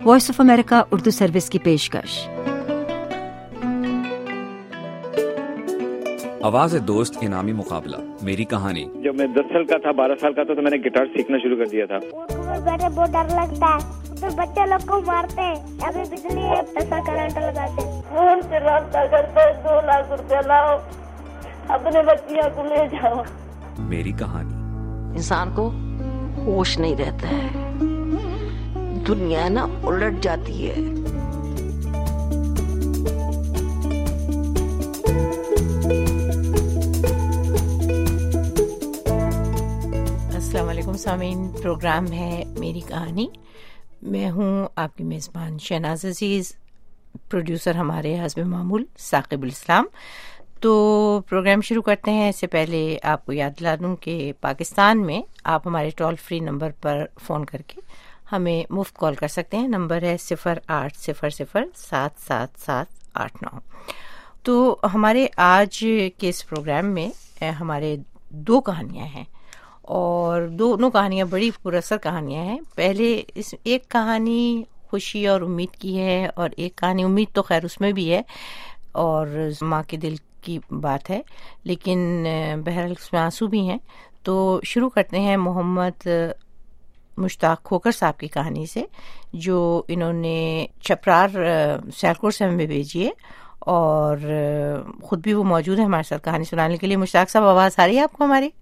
Voice of America Urdu service की पेशकश। आवाज़ दोस्त इनामी मुकाबला मेरी कहानी। जब मैं 10 साल का था 12 साल का था तो मैंने गिटार सीखना शुरू कर दिया था। बैठे बहुत डर लगता है, तो बच्चे लोग को मारते हैं, अभी बिजली है ऐसा करंट लगाते हैं। फोन से रास्ता करते हैं, 2 लाख रुपया लाओ अपने बच्चियों को ले जाओ। मेरी कहानी। इंसान को होश नहीं रहता है, दुनिया ना उलट जाती है। अस्सलाम वालेकुम सामीन, प्रोग्राम है मेरी कहानी। मैं हूँ आपकी मेज़बान शहनाज अजीज़, प्रोड्यूसर हमारे हस्ब मामूल साकिबुल इस्लाम। तो प्रोग्राम शुरू करते हैं। इससे पहले आपको याद दिला दूँ कि पाकिस्तान में आप हमारे टोल फ्री नंबर पर फ़ोन करके हमें मुफ्त कॉल कर सकते हैं। नंबर है 0800-777-89। तो हमारे आज के इस प्रोग्राम में हमारे 2 कहानियाँ हैं और दोनों कहानियाँ बड़ी पुरअसर कहानियाँ हैं। पहले इस एक कहानी खुशी और उम्मीद की है और एक कहानी उम्मीद तो खैर उसमें भी है और माँ के दिल की बात है, लेकिन बहरहाल उसमें आंसू भी हैं। तो शुरू करते हैं मोहम्मद मुश्ताक खोकर साहब की कहानी से, जो इन्होंने चपरार सियालकोट से हमें भेजी है और ख़ुद भी वो मौजूद है हमारे साथ कहानी सुनाने के लिए। मुश्ताक साहब, आवाज़ आ रही है आपको हमारी?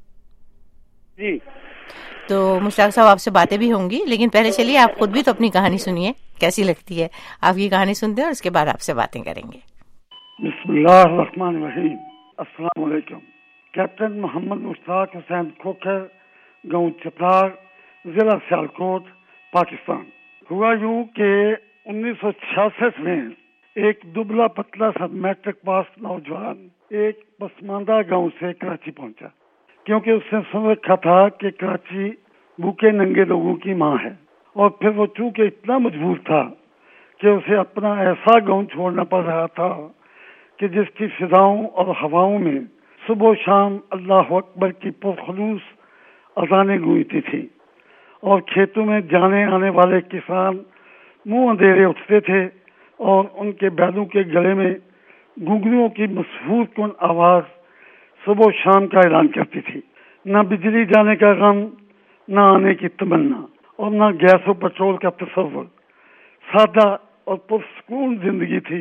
जी। तो मुश्ताक साहब आपसे बातें भी होंगी, लेकिन पहले चलिए आप खुद भी तो अपनी कहानी सुनिए, कैसी लगती है। आप ये कहानी सुनते हैं और उसके बाद आपसे बातें करेंगे। बिस्मिल्लाहिर्रहमानिर्रहीम। अस्सलाम वालेकुम। कैप्टन मोहम्मद मुश्ताक हुसैन खोखर, गाँव चपरार, जिला सियालकोट, पाकिस्तान। हुआ यूं कि 1966 में एक दुबला पतला सा मैट्रिक पास नौजवान एक पसमानदा गांव से कराची पहुंचा, क्योंकि उसने सुन रखा था कि कराची भूखे नंगे लोगों की माँ है। और फिर वो चूंकि इतना मजबूर था कि उसे अपना ऐसा गांव छोड़ना पड़ रहा था कि जिसकी फिजाओं और हवाओं में सुबह शाम अल्लाह अकबर की पुरखलूस अज़ानें गूंजती थी और खेतों में जाने आने वाले किसान मुंह अंधेरे उठते थे और उनके बैलों के गले में घुंघरुओं की मशहूर कुन आवाज़ सुबह शाम का ऐलान करती थी। न बिजली जाने का गम, न आने की तमन्ना और न गैस और पेट्रोल का तसव्वुर। सादा और पुरसकून जिंदगी थी।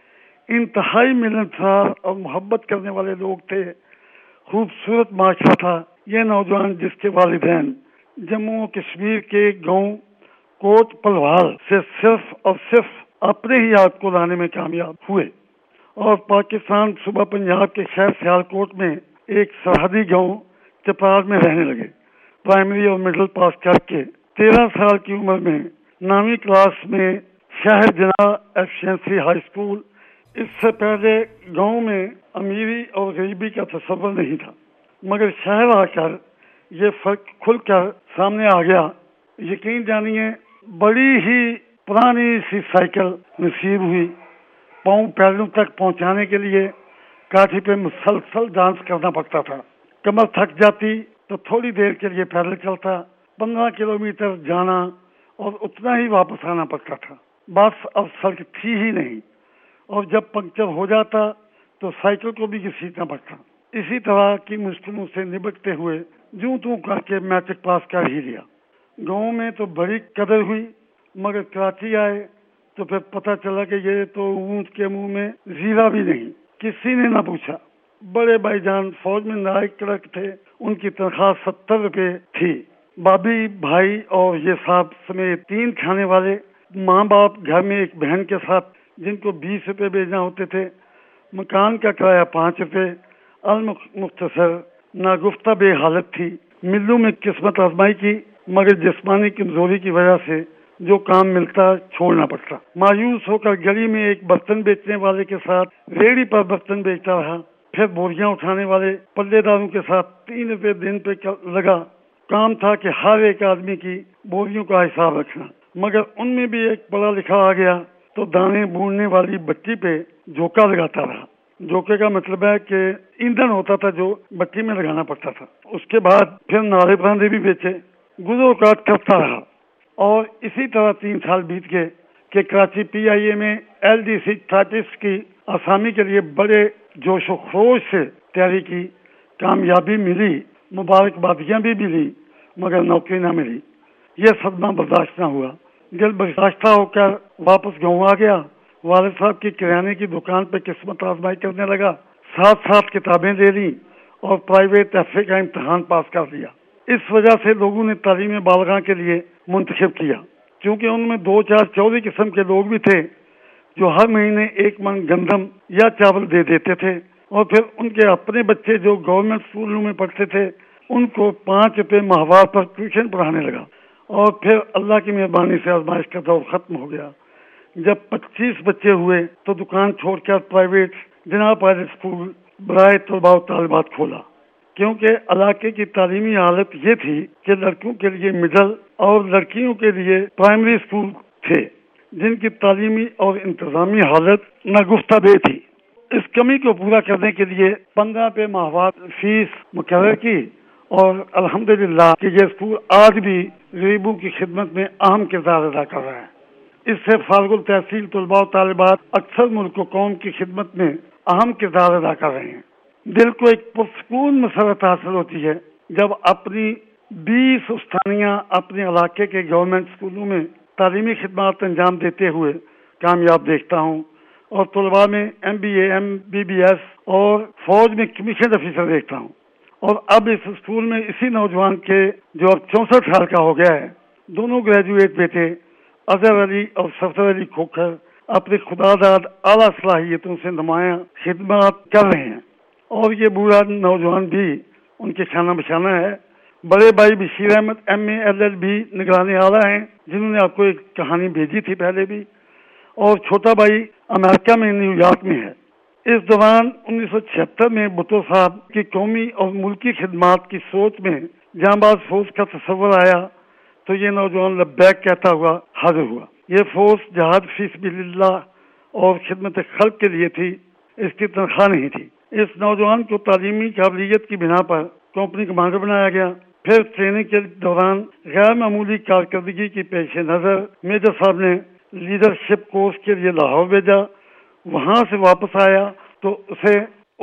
इंतहाई मिलनसार और मोहब्बत करने वाले लोग थे। खूबसूरत माशरा था। ये नौजवान, जिसके वालिदैन जम्मू और कश्मीर के गांव कोट पलवाल से सिर्फ और सिर्फ अपने ही याद को लाने में कामयाब हुए और पाकिस्तान सूबा पंजाब के शहर सियालकोट में एक सरहदी गांव चपरार में रहने लगे। प्राइमरी और मिडिल पास करके 13 साल की उम्र में 9वीं क्लास में शहर जना एफिशिएंसी हाई स्कूल। इससे पहले गांव में अमीरी और गरीबी का तस्वर नहीं था, मगर शहर आकर ये फर्क खुलकर सामने आ गया। यकीन जानिए, बड़ी ही पुरानी सी साइकिल नसीब हुई। पाँव पैरों तक पहुंचाने के लिए काठी पे मुसलसल डांस करना पड़ता था। कमर थक जाती तो थोड़ी देर के लिए पैदल चलता। 15 किलोमीटर जाना और उतना ही वापस आना पड़ता था। बस अब सड़क थी ही नहीं और जब पंक्चर हो जाता तो साइकिल को भी घसीटना पड़ता। इसी तरह की मुश्किलों से निपटते हुए जूं तू करके मैट्रिक पास कर ही लिया। गाँव में तो बड़ी कदर हुई, मगर कराची आए तो फिर पता चला कि ये तो ऊंट के मुंह में जीरा भी नहीं। किसी ने ना पूछा। बड़े भाईजान फौज में नायक क्लर्क थे, उनकी तनख्वाह 70 रुपए थी। भाभी, भाई और ये साहब समेत 3 खाने वाले, माँ बाप घर में एक बहन के साथ, जिनको 20 रुपए भेजना होते थे। मकान का किराया 5 रुपए। मुख्तसर नागुफ्ता बेहालत थी। मिल्लू में किस्मत आजमाई की, मगर जिस्मानी कमजोरी की वजह से जो काम मिलता छोड़ना पड़ता। मायूस होकर गली में एक बर्तन बेचने वाले के साथ रेहड़ी पर बर्तन बेचता रहा। फिर बोरियां उठाने वाले पल्लेदारों के साथ 3 रुपए दिन पे लगा। काम था कि हर एक आदमी की बोरियों का हिसाब रखना, मगर उनमें भी एक पढ़ा लिखा आ गया तो दाने बूढ़ने वाली बच्ची पे झोंका लगाता रहा। झोंके का मतलब है कि ईंधन होता था जो बच्ची में लगाना पड़ता था। उसके बाद फिर नारे बरांदे भी बेचे। गुजर काट करता रहा اور اسی طرح 3 سال بیت گئے کہ کراچی PIA میں LDC ٹائپسٹ کی آسامی کے لیے بڑے جوش و خروش سے تیاری کی، کامیابی ملی، مبارکبادیاں بھی ملی، مگر نوکری نہ ملی۔ یہ صدمہ برداشت نہ ہوا، دل برداشتہ ہو کر واپس گاؤں آ گیا۔ والد صاحب کی کرانے کی دکان پہ قسمت آزمائی کرنے لگا، 7 کتابیں لے لی اور پرائیویٹ FA کا امتحان پاس کر لیا۔ اس وجہ سے لوگوں نے تعلیم بالغاں کے لیے منتخب کیا، کیونکہ ان میں 2-4 چوری قسم کے لوگ بھی تھے جو ہر مہینے 1 من گندم یا چاول دے دیتے تھے، اور پھر ان کے اپنے بچے جو گورنمنٹ اسکولوں میں پڑھتے تھے ان کو 5 روپے ماہوار پر ٹیوشن پڑھانے لگا۔ اور پھر اللہ کی مہربانی سے آزمائش کا دور ختم ہو گیا۔ جب 25 بچے ہوئے تو دکان چھوڑ کر پرائیویٹ جناب پائلٹ اسکول برائے طلباء و طالبات کھولا، کیونکہ علاقے کی تعلیمی حالت یہ تھی کہ لڑکوں کے لیے مڈل اور لڑکیوں کے لیے پرائمری اسکول تھے، جن کی تعلیمی اور انتظامی حالت ناگفتہ بے تھی۔ اس کمی کو پورا کرنے کے لیے 15 روپے ماہوار فیس مقرر کی، اور الحمدللہ کہ یہ اسکول آج بھی غریبوں کی خدمت میں اہم کردار ادا کر رہا ہے۔ اس سے فارغ التحصیل طلباء و طالبات اکثر ملک و قوم کی خدمت میں اہم کردار ادا کر رہے ہیں۔ دل کو ایک پرسکون مسرت حاصل ہوتی ہے جب اپنی 20 استانیاں اپنے علاقے کے گورنمنٹ اسکولوں میں تعلیمی خدمات انجام دیتے ہوئے کامیاب دیکھتا ہوں، اور طلباء میں MBA MBBS اور فوج میں کمیشن آفیسر دیکھتا ہوں۔ اور اب اس اسکول میں اسی نوجوان کے جو اب 64 سال کا ہو گیا ہے، دونوں گریجویٹ بیٹے اظہر علی اور صفدر علی کھوکھر اپنے خدا داد اعلیٰ صلاحیتوں سے نمایاں خدمات کر رہے ہیں، اور یہ بوڑھا نوجوان بھی ان کے شانہ بشانہ ہے۔ بڑے بھائی بشیر احمد MA LLB نگران اعلیٰ ہیں، جنہوں نے آپ کو ایک کہانی بھیجی تھی پہلے بھی، اور چھوٹا بھائی امریکہ میں نیو یارک میں ہے۔ اس دوران 1976 میں بھٹو صاحب کی قومی اور ملکی خدمات کی سوچ میں جاں باز فوج کا تصور آیا تو یہ نوجوان لبیک کہتا ہوا حاضر ہوا۔ یہ فوج جہاد فی سبیل اللہ اور خدمت خلق کے لیے تھی، اس کی تنخواہ نہیں تھی۔ اس نوجوان کو تعلیمی قابلیت کی بنا پر کمپنی کمانڈر بنایا گیا۔ پھر ٹریننگ کے دوران غیر معمولی کارکردگی کی پیش نظر میجر صاحب نے لیڈرشپ کورس کے لیے لاہور بھیجا۔ وہاں سے واپس آیا تو اسے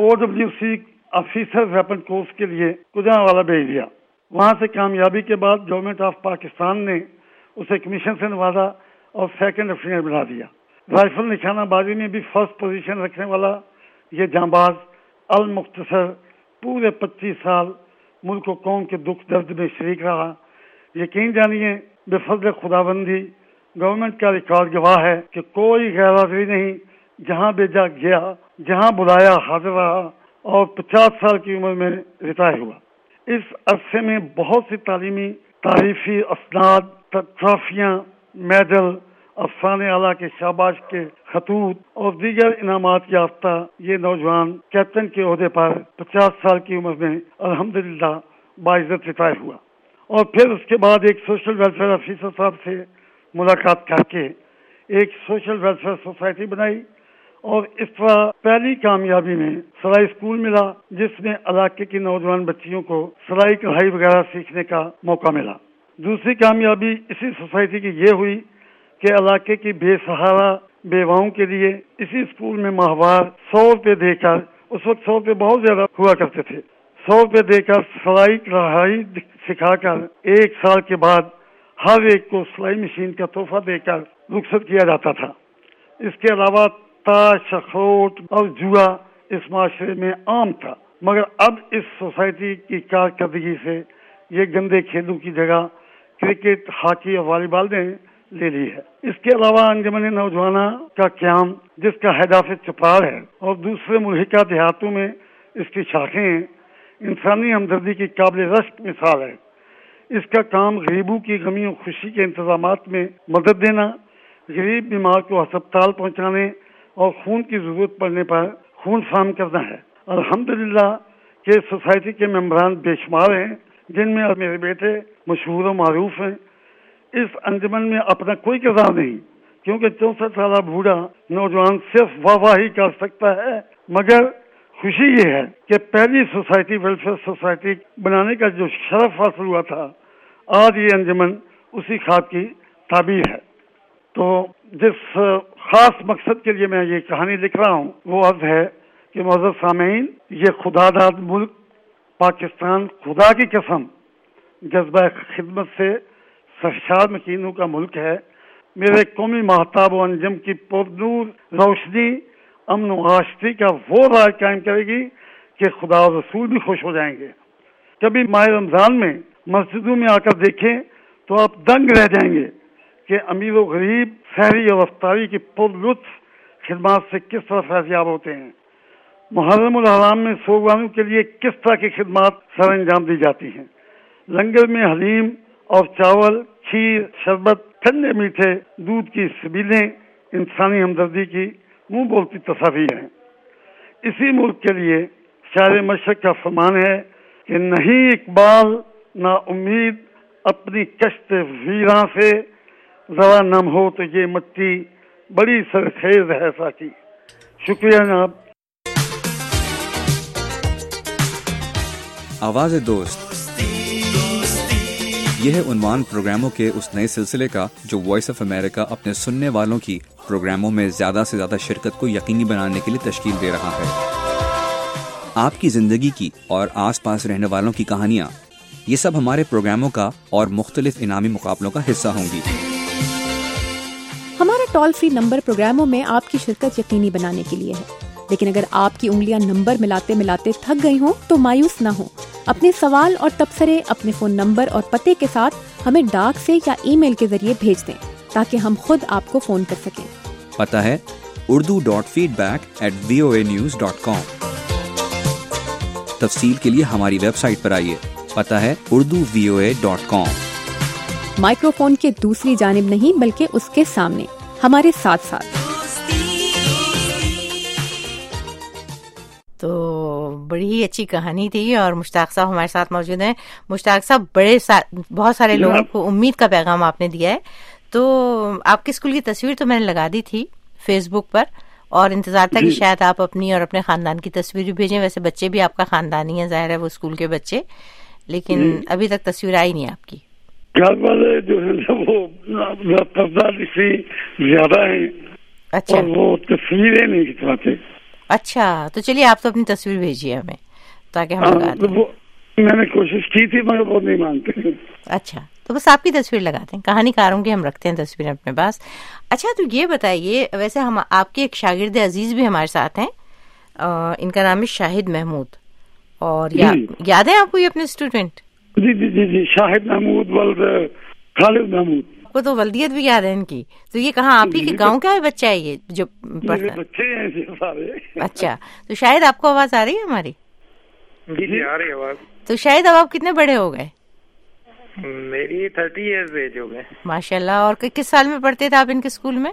OWC آفیسر ویپن کورس کے لیے گجرانوالہ بھیج دیا۔ وہاں سے کامیابی کے بعد گورنمنٹ آف پاکستان نے اسے کمیشن سے نوازا اور 2nd افسر بنا دیا۔ رائفل نشانہ بازی میں بھی 1st پوزیشن رکھنے والا یہ جانباز المختصر پورے 25 سال ملک و قوم کے دکھ درد میں شریک رہا۔ یقین جانیے بے فضل خداوندی گورنمنٹ کا ریکارڈ گواہ ہے کہ کوئی غیر حاضری نہیں، جہاں بھیجا گیا، جہاں بلایا حاضر رہا، اور 50 سال کی عمر میں ریٹائر ہوا۔ اس عرصے میں بہت سی تعلیمی تعریفی اسناد، ٹرافیاں، میڈل، افسان اعلیٰ کے شاباش کے خطوط اور دیگر انعامات یافتہ یہ نوجوان کیپٹن کے عہدے پر 50 سال کی عمر میں الحمدللہ باعزت ریٹائر ہوا۔ اور پھر اس کے بعد ایک سوشل ویلفیئر آفیسر صاحب سے ملاقات کر کے ایک سوشل ویلفیئر سوسائٹی بنائی، اور اس طرح پہلی کامیابی میں سلائی اسکول ملا، جس میں علاقے کی نوجوان بچیوں کو سلائی کڑھائی وغیرہ سیکھنے کا موقع ملا۔ دوسری کامیابی اسی سوسائٹی کی یہ ہوئی کہ علاقے کی بے سہارا بیواؤں کے لیے اسی اسکول میں ماہوار 100 روپے دے کر، اس وقت 100 روپے بہت زیادہ ہوا کرتے تھے، 100 روپے دے کر سلائی کڑھائی سکھا کر 1 سال کے بعد ہر ایک کو سلائی مشین کا تحفہ دے کر رخصت کیا جاتا تھا۔ اس کے علاوہ تاش، اخروٹ اور جوا اس معاشرے میں عام تھا، مگر اب اس سوسائٹی کی کارکردگی سے یہ گندے کھیلوں کی جگہ کرکٹ، ہاکی اور والی بال نے لے لی ہے۔ اس کے علاوہ انجمن نوجوانہ کا قیام، جس کا ہیڈ آفس چپرال ہے اور دوسرے ملحقہ دیہاتوں میں اس کی شاخیں ہیں، انسانی ہمدردی کی قابل رشک مثال ہے۔ اس کا کام غریبوں کی غمی و خوشی کے انتظامات میں مدد دینا، غریب بیمار کو ہسپتال پہنچانے اور خون کی ضرورت پڑنے پر خون فراہم کرنا ہے۔ الحمدللہ کہ سوسائٹی کے ممبران بے شمار ہیں، جن میں میرے بیٹے مشہور و معروف ہیں۔ اس انجمن میں اپنا کوئی کردار نہیں، کیونکہ 64 سالہ بوڑھا نوجوان صرف واہ ہی کر سکتا ہے، مگر خوشی یہ ہے کہ پہلی سوسائٹی ویلفیئر سوسائٹی بنانے کا جو شرف حاصل ہوا تھا، آج یہ انجمن اسی خواب کی تعبیر ہے. تو جس خاص مقصد کے لیے میں یہ کہانی لکھ رہا ہوں وہ عرض ہے کہ معزز سامعین، یہ خدا داد ملک پاکستان خدا کی قسم جذبہ خدمت سے سرشار مکینوں کا ملک ہے. میرے قومی مہتاب و انجم کی پرنور روشنی امن و آشتی کا وہ راز قائم کرے گی کہ خدا و رسول بھی خوش ہو جائیں گے. کبھی ماہ رمضان میں مسجدوں میں آ کر دیکھیں تو آپ دنگ رہ جائیں گے کہ امیر و غریب سحری اور افطاری کی پر لطف خدمات سے کس طرح فیضیاب ہوتے ہیں. محرم الحرام میں سوگوانوں کے لیے کس طرح کی خدمات سر انجام دی جاتی ہیں. لنگر میں حلیم اور چاول، کھیر، شربت، ٹھنڈے میٹھے دودھ کی سبیلیں انسانی ہمدردی کی منہ بولتی تصاویر ہیں. اسی ملک کے لیے شاعر مشرق کا فرمان ہے کہ نہیں اقبال نا امید اپنی کشت ویراں سے، ذرا نم ہو تو یہ مٹی بڑی سرخیز ہے ساقی. شکریہ جناب. آواز دوست، یہ ہے عنوان پروگراموں کے اس نئے سلسلے کا جو وائس آف امریکہ اپنے سننے والوں کی پروگراموں میں زیادہ سے زیادہ شرکت کو یقینی بنانے کے لیے تشکیل دے رہا ہے. آپ کی زندگی کی اور آس پاس رہنے والوں کی کہانیاں، یہ سب ہمارے پروگراموں کا اور مختلف انعامی مقابلوں کا حصہ ہوں گی. ہمارا ٹول فری نمبر پروگراموں میں آپ کی شرکت یقینی بنانے کے لیے ہے، لیکن اگر آپ کی انگلیاں نمبر ملاتے ملاتے تھک گئی ہوں تو مایوس نہ ہوں. اپنے سوال اور تبصرے اپنے فون نمبر اور پتے کے ساتھ ہمیں ڈاک سے یا ای میل کے ذریعے بھیج دیں تاکہ ہم خود آپ کو فون کر سکیں. پتہ ہے urdu.feedback@voanews.com. تفصیل کے لیے ہماری ویب سائٹ پر آئیے. پتہ ہے urduvoa.com. مائکرو فون کے دوسری جانب نہیں بلکہ اس کے سامنے ہمارے ساتھ ساتھ. تو بڑی ہی اچھی کہانی تھی اور مشتاق صاحب ہمارے ساتھ موجود ہیں. مشتاق صاحب، بہت سارے لوگوں کو امید کا پیغام آپ نے دیا ہے. تو آپ کے اسکول کی تصویر تو میں نے لگا دی تھی فیس بک پر اور انتظار تھا کہ شاید آپ اپنی اور اپنے خاندان کی تصویر بھی بھیجیں. ویسے بچے بھی آپ کا خاندانی ہے، ظاہر ہے وہ اسکول کے بچے، لیکن ابھی تک تصویر آئی نہیں آپ کی. گھر والے جو ہے وہ زیادہ ہیں. اچھا، وہ تصویریں نہیں کھنچواتے. اچھا، تو چلیے آپ تو اپنی تصویر بھیجیے ہمیں تاکہ ہم لگا دیں. میں نے کوشش کی تھی مگر وہ نہیں مانتے. اچھا، تو بس آپ کی تصویر لگا دیں. کہانی کاروں کی ہم رکھتے ہیں تصویریں اپنے پاس. اچھا، تو یہ بتائیے، ویسے ہم آپ کے ایک شاگرد عزیز بھی ہمارے ساتھ ہیں، ان کا نام ہے شاہد محمود، اور یاد ہے آپ کو یہ اپنے اسٹوڈنٹ؟ جی جی جی جی، شاہد محمود ولد خالد محمود. وہ تو ولدیت بھی یاد ہے ان کی. تو یہ کہاں آپ ہی کے گاؤں کا ہے بچہ ہے یہ جو پڑھتا ہے؟ بچے ہیں سارے. اچھا، تو شاید آپ کو آواز آ رہی ہے ہماری؟ جی جی آ رہی ہے آواز. تو شاید اب آپ کتنے بڑے ہو گئے؟ میری 30 ایئرز ایج ہو گئے. ماشاء اللہ. اور کس سال میں پڑھتے تھے آپ ان کے اسکول میں؟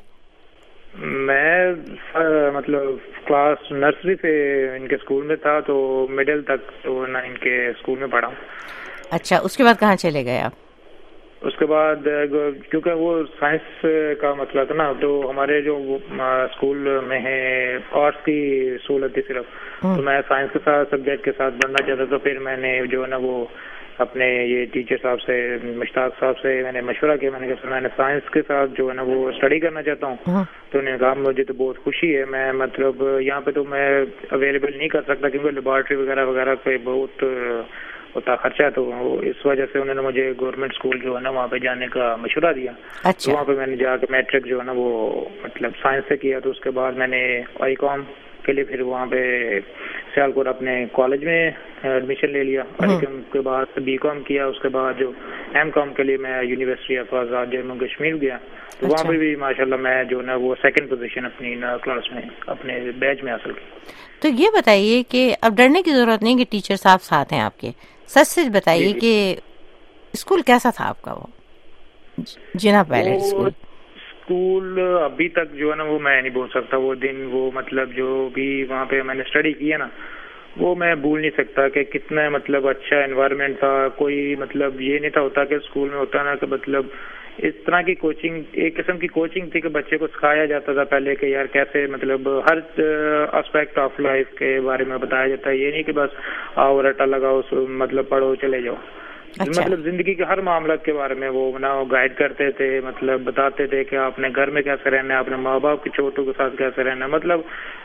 میں مطلب کلاس نرسری سے ان کے اسکول میں تھا تو مڈل تک تو ان کے اسکول میں پڑھا. اچھا، اس کے بعد کہاں چلے گئے آپ؟ اس کے بعد کیونکہ وہ سائنس کا مسئلہ تھا نا، تو ہمارے جو اسکول میں ہے آرٹس کی سہولت تھی صرف، تو میں سائنس کے ساتھ سبجیکٹ کے ساتھ پڑھنا چاہتا تھا. پھر میں نے جو ہے نا وہ اپنے یہ ٹیچر صاحب سے، مشتاق صاحب سے میں نے مشورہ کیا. میں نے کہا میں نے سائنس کے ساتھ جو ہے نا وہ اسٹڈی کرنا چاہتا ہوں. تو انہوں نے کہا مجھے تو بہت خوشی ہے، میں مطلب یہاں پہ تو میں اویلیبل نہیں کر سکتا کیونکہ لیبارٹری وغیرہ وغیرہ پہ بہت ہوتا خرچہ، تو اس وجہ سے انہوں نے مجھے گورنمنٹ اسکول جو ہے نا وہاں پہ جانے کا مشورہ دیا. تو وہاں پہ میں نے جا کے میٹرک جو ہے نا وہ مطلب سائنس سے کیا. تو اس کے بعد میں نے آئی کام کے لیے پھر وہاں پہ سیالکوٹ اپنے کالج میں ایڈمیشن لے لیا. آئی کام کے بعد بی کام کیا. اس کے بعد جو ایم کام کے لیے میں یونیورسٹی آف آزاد جموں کشمیر گیا. تو وہاں پہ بھی ماشاءاللہ میں جو ہے نا وہ سیکنڈ پوزیشن اپنی کلاس میں اپنے بیچ میں حاصل کی. تو یہ بتائیے کہ اب ڈرنے کی ضرورت نہیں کہ ٹیچر صاحب ساتھ ہیں آپ کے. سچ سچ بتائیے کہ اسکول کیسا تھا آپ کا؟ وہ جنا پہلے اسکول ابھی تک جو ہے نا وہ میں نہیں بول سکتا. وہ دن وہ مطلب جو بھی وہاں پہ میں نے اسٹڈی کیا نا وہ میں بھول نہیں سکتا کہ کتنا مطلب اچھا انوائرمنٹ تھا. کوئی مطلب یہ نہیں تھا ہوتا کہ اسکول میں ہوتا نا کہ مطلب اس طرح کی کوچنگ، ایک قسم کی کوچنگ تھی کہ بچے کو سکھایا جاتا تھا پہلے کہ یار کیسے مطلب ہر اسپیکٹ آف لائف کے بارے میں بتایا جاتا ہے. یہ نہیں کہ بس آؤ رٹا لگاؤ مطلب پڑھو چلے جاؤ. مطلب زندگی کے ہر معاملات کے بارے میں وہ گائیڈ کرتے تھے، مطلب بتاتے تھے کہ آپ نے گھر میں کیسے رہنا ہے، اپنے ماں باپ کے چھوٹوں کے ساتھ کیسے رہنا ہے. مطلب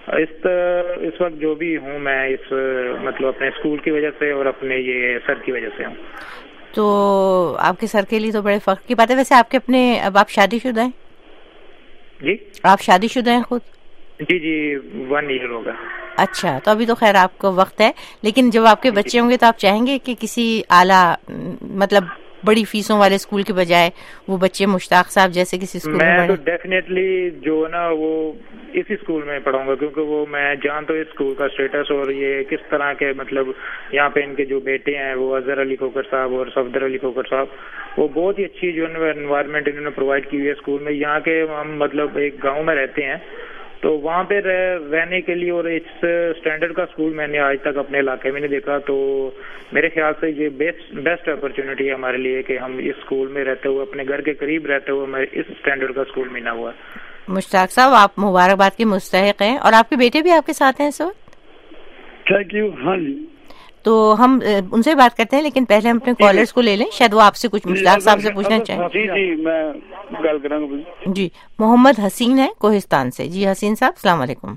اس وقت جو بھی ہوں میں اس مطلب اپنے اسکول کی وجہ سے اور اپنے یہ سر کی وجہ سے ہوں. تو آپ کے سر کے لیے تو بڑے فخر کی بات ہے. ویسے آپ کے اپنے اب آپ شادی شدہ ہیں؟ جی آپ شادی شدہ ہیں خود؟ جی 1 ایئر ہوگا. اچھا، تو ابھی تو خیر آپ کو وقت ہے، لیکن جب آپ کے بچے ہوں گے تو آپ چاہیں گے کہ کسی اعلیٰ مطلب بڑی فیسوں والے اسکول کے بجائے وہ بچے مشتاق صاحب جیسے کسی اسکول میں میں تو ڈیفینیٹلی جو ہے نا وہ اسی اسکول میں پڑھاؤں گا، کیونکہ وہ میں جانتا ہوں اس اسکول کا اسٹیٹس اور یہ کس طرح کے مطلب یہاں پہ ان کے جو بیٹے ہیں وہ اظہر علی کھوکھر صاحب اور صفدر علی کھوکھر صاحب، وہ بہت ہی اچھی جو انوائرمنٹ انہوں نے پرووائڈ کی ہوئی ہے اسکول میں. یہاں کے ہم مطلب ایک گاؤں میں رہتے ہیں تو وہاں پہ رہنے کے لیے اور اس اسٹینڈرڈ کا اسکول میں نے آج تک اپنے علاقے میں نہیں دیکھا. تو میرے خیال سے یہ بیسٹ اپرچونٹی ہے ہمارے لیے کہ ہم اس اسکول میں رہتے ہوئے اپنے گھر کے قریب رہتے ہوئے ہمیں اس اسٹینڈرڈ کا اسکول ملا ہوا ہے. مشتاق صاحب آپ مبارکباد کے مستحق ہیں، اور آپ کے بیٹے بھی آپ کے ساتھ ہیں اس وقت؟ Thank you. ہاں جی، تو ہم ان سے بات کرتے ہیں، لیکن پہلے ہم اپنے کالرز کو لے لیں، شاید وہ آپ سے کچھ مشتاق صاحب سے پوچھنا چاہیں. جی میں گل کراں گا. جی محمد حسین ہے کوہستان سے. جی حسین صاحب السلام علیکم.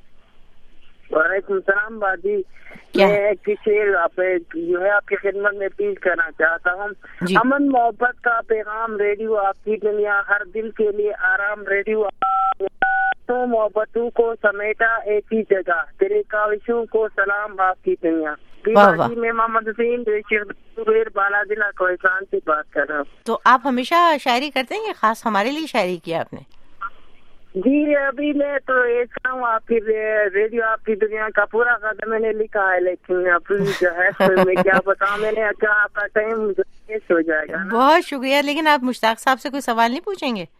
وعلیکم السلام باجی. میں ایک شعر جو ہے آپ کی خدمت میں پیش کرنا چاہتا ہوں. امن محبت کا پیغام ریڈیو آپ کی دنیا، ہر دل کے لیے آرام ریڈیو، تو محبتوں کو سمیٹا ایک ہی جگہ، تیرے کاوشوں کو سلام آپ کی دنیا. میں محمد حسین بالا ضلع کوہستان سے بات کر رہا ہوں. تو آپ ہمیشہ شاعری کرتے ہیں یا خاص ہمارے لیے شاعری کیا آپ نے؟ جی ابھی میں تو ایسا ہوں، آپ کی ریڈیو آپ کی دنیا کا پورا قدر میں نے لکھا ہے، لیکن ابھی جو ہے میں کیا بتاؤں، میں نے کہا آپ کا ٹائم ویسٹ ہو جائے گا. بہت شکریہ، لیکن آپ مشتاق صاحب سے کوئی سوال نہیں پوچھیں گے؟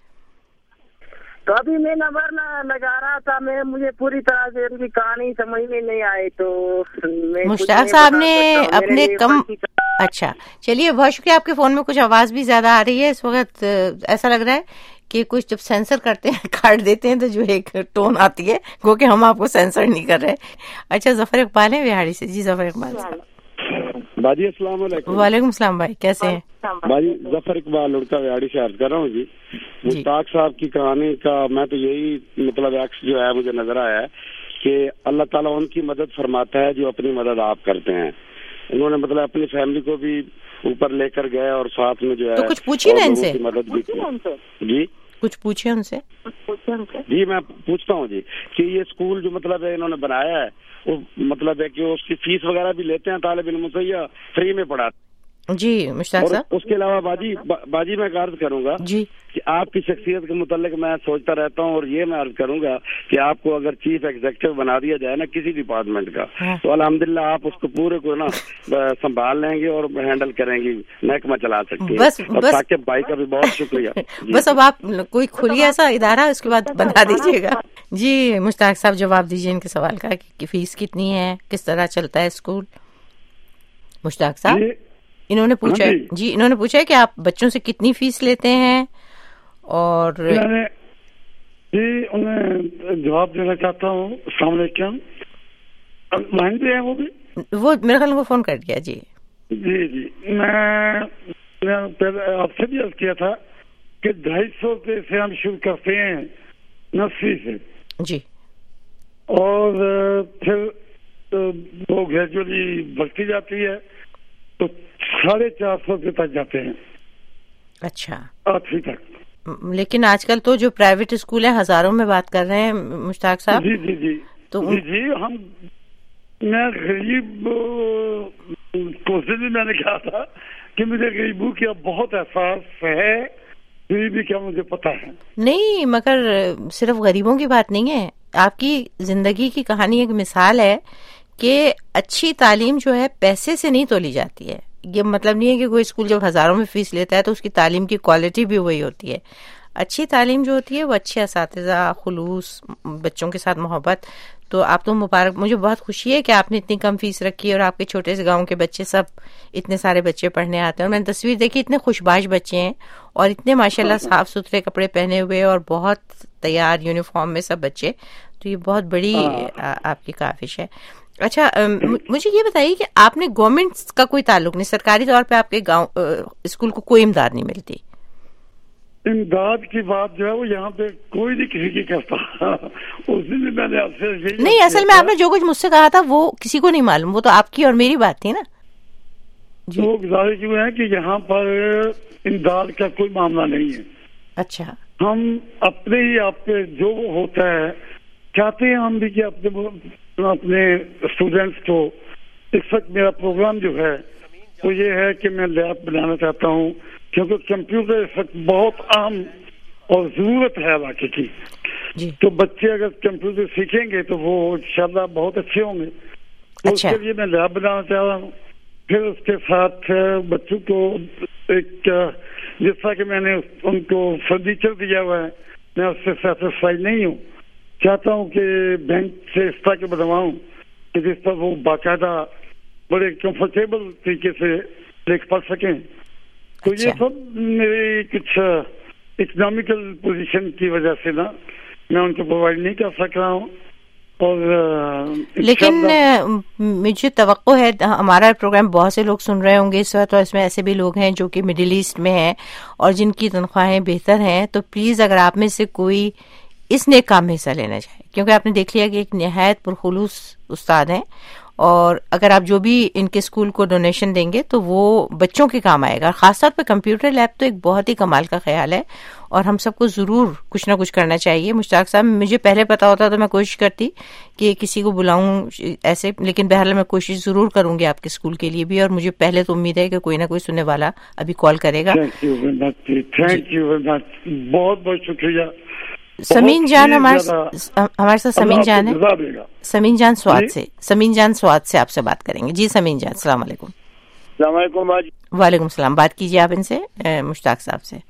تو ابھی میں نمبر لگا رہا تھا، مجھے پوری طرح سے ان کی کہانی سمجھ میں نہیں آئی، تو مشتاق صاحب نے اپنے کم. اچھا چلیے، بہت شکریہ. آپ کے فون میں کچھ آواز بھی زیادہ آ رہی ہے اس وقت، ایسا لگ رہا ہے کہ کچھ جب سینسر کرتے ہیں کاٹ دیتے ہیں تو جو ایک ٹون آتی ہے گو کہ ہم آپ کو سینسر نہیں کر رہے. اچھا ظفر اقبال ہے وہاڑی سے. جی ظفر اقبال باجی السلام علیکم. وعلیکم السلام بھائی، کیسے ہیں؟ باجی ظفر اقبال لڑکا وہاڑی سے عرض کر رہا ہوں. جی مشتاق صاحب کی کہانی کا میں تو یہی مطلب عکس جو ہے مجھے نظر آیا ہے کہ اللہ تعالیٰ ان کی مدد فرماتا ہے جو اپنی مدد آپ کرتے ہیں. انہوں نے مطلب اپنی فیملی کو بھی اوپر لے کر گئے اور ساتھ میں جو ہے کچھ پوچھیے نا ان سے، مدد بھی کی. جی کچھ پوچھے ان سے. جی میں پوچھتا ہوں جی کہ یہ اسکول جو مطلب ہے انہوں نے بنایا ہے وہ مطلب ہے کہ اس کی فیس وغیرہ بھی لیتے ہیں طالب علموں سے یا فری میں پڑھاتے؟ جی مشتاق صاحب. اس کے علاوہ باجی میں عرض کروں گا جی کہ آپ کی شخصیت کے متعلق میں سوچتا رہتا ہوں، اور یہ میں عرض کروں گا کہ آپ کو اگر چیف ایگزیکٹو بنا دیا جائے نا کسی ڈپارٹمنٹ کا تو الحمدللہ آپ اس کو پورے کو نا سنبھال لیں گے اور ہینڈل کریں گی، محکمہ چلا سکتی ہیں. بس ثاقب بھائی کا بھی بہت شکریہ. بس اب آپ کوئی کھلی ایسا ادارہ اس کے بعد بنا دیجیے گا. جی مشتاق صاحب جواب دیجیے ان کے سوال کا کہ فیس کتنی ہے، کس طرح چلتا ہے اسکول. مشتاق صاحب انہوں نے پوچھا جی انہوں نے پوچھا کہ آپ بچوں سے کتنی فیس لیتے ہیں، اور جی انہیں جواب دینا چاہتا ہوں. السلام علیکم. مہنگے ہیں وہ میرے خیال کو فون کر دیا. جی جی میں پہلے آپ سے بھی عرض کیا تھا کہ 250 روپے سے ہم شروع کرتے ہیں نرسری سے جی، اور پھر وہ گریجولی بڑھتی جاتی ہے تو 450 روپے تک جاتے ہیں. اچھا 8ویں تک. لیکن آج کل تو جو پرائیویٹ اسکول ہیں ہزاروں میں بات کر رہے ہیں مشتاق صاحب. جی جی جی تو جی میں غریب کوشش بھی میں نے کہا تھا کہ مجھے غریبوں کی بہت احساس ہے، غریبی کیا مجھے پتا ہے. نہیں مگر صرف غریبوں کی بات نہیں ہے، آپ کی زندگی کی کہانی ایک مثال ہے کہ اچھی تعلیم جو ہے پیسے سے نہیں تولی جاتی ہے. یہ مطلب نہیں ہے کہ کوئی اسکول جب ہزاروں میں فیس لیتا ہے تو اس کی تعلیم کی کوالٹی بھی وہی ہوتی ہے. اچھی تعلیم جو ہوتی ہے وہ اچھے اساتذہ، خلوص، بچوں کے ساتھ محبت. تو آپ تو مبارک، مجھے بہت خوشی ہے کہ آپ نے اتنی کم فیس رکھی اور آپ کے چھوٹے سے گاؤں کے بچے سب اتنے سارے بچے پڑھنے آتے ہیں. اور میں نے تصویر دیکھی، اتنے خوشباش بچے ہیں اور اتنے ماشاءاللہ صاف ستھرے کپڑے پہنے ہوئے اور بہت تیار یونیفارم میں سب بچے. تو یہ بہت بڑی آپ کی کاوش ہے. اچھا مجھے یہ بتائیے کہ آپ نے گورنمنٹ کا کوئی تعلق نہیں, سرکاری طور پہ آپ کے گاؤں اسکول کو کوئی امداد نہیں ملتی؟ امداد کی بات جو ہے وہ یہاں پہ کوئی نہیں کسی کی کرتا. اس دن بھی میں نے آپ سے نہیں, اصل میں آپ نے جو کچھ مجھ سے کہا تھا وہ کسی کو نہیں معلوم, وہ تو آپ کی اور میری بات تھی نا. وہ گزارش کیوں ہے کہ یہاں پر امداد کا کوئی معاملہ نہیں ہے. اچھا, ہم اپنے ہی آپ کے جو ہوتا ہے چاہتے ہیں ہم بھی کہ اپنے اسٹوڈینٹس کو. اس وقت میرا پروگرام جو ہے وہ یہ ہے کہ میں لیب بنانا چاہتا ہوں, کیونکہ کمپیوٹر اس وقت بہت عام اور ضرورت ہے علاقے کی. تو بچے اگر کمپیوٹر سیکھیں گے تو وہ انشاءاللہ بہت اچھے ہوں گے. تو اس کے لیے میں لیب بنانا چاہ رہا ہوں. پھر اس کے ساتھ بچوں کو ایک جس طرح کہ میں نے ان کو فرنیچر دیا ہوا ہے, میں اس سے سیٹسفائی نہیں ہوں. چاہتا ہوں کہ بینک سے اس طرح کے بنواؤں کہ جس پر وہ باقاعدہ بڑے کمفرٹیبل طریقے سے لکھ پڑھ سکیں. تو یہ سب میری کچھ اکنامیکل پوزیشن کی وجہ سے نا میں ان کو پرووائڈ نہیں کر سک رہا ہوں. اور لیکن مجھے توقع ہے ہمارا پروگرام بہت سے لوگ سن رہے ہوں گے اس وقت, اور اس میں ایسے بھی لوگ ہیں جو کہ مڈل ایسٹ میں ہیں اور جن کی تنخواہیں بہتر ہیں. تو پلیز اگر آپ میں سے کوئی اس نیک کام میں حصہ لینا چاہے, کیونکہ آپ نے دیکھ لیا کہ ایک نہایت پرخلوص استاد ہیں, اور اگر آپ جو بھی ان کے اسکول کو ڈونیشن دیں گے تو وہ بچوں کے کام آئے گا. خاص طور پہ کمپیوٹر لیب تو ایک بہت ہی کمال کا خیال ہے, اور ہم سب کو ضرور کچھ نہ کچھ کرنا چاہیے. مشتاق صاحب, مجھے پہلے پتا ہوتا تو میں کوشش کرتی کہ کسی کو بلاؤں ایسے, لیکن بہرحال میں کوشش ضرور کروں گی آپ کے اسکول کے لیے بھی, اور مجھے پہلے تو امید ہے کہ کوئی نہ کوئی سننے والا ابھی کال کرے گا. تھینک یو ویری مچ, بہت بہت شکریہ. سمین جان ہمارے ساتھ سمین جان ہے, سمین جان سوات سے, سمین جان سوات سے آپ سے بات کریں گے. جی سمین جان, السلام علیکم. السلام علیکم باجی. وعلیکم السلام. بات کیجیے آپ ان سے, مشتاق صاحب سے.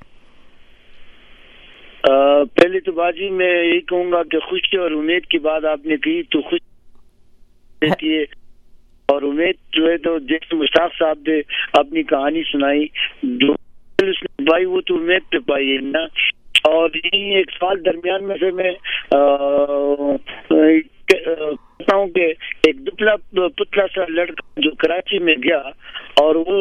پہلے تو باجی میں یہی کہوں گا کہ خوشی اور امید کی بات آپ نے کی تو خوش رہتی ہے, اور امید جو ہے تو جیسے مشتاق صاحب نے اپنی کہانی سنائی جو اس نے پائی وہ تو امید پہ پائی ہے نا. اور یہی ایک سال درمیان میں سے میں کہتا ہوں کہ ایک دبلا پتلا سا لڑکا جو کراچی میں گیا اور وہ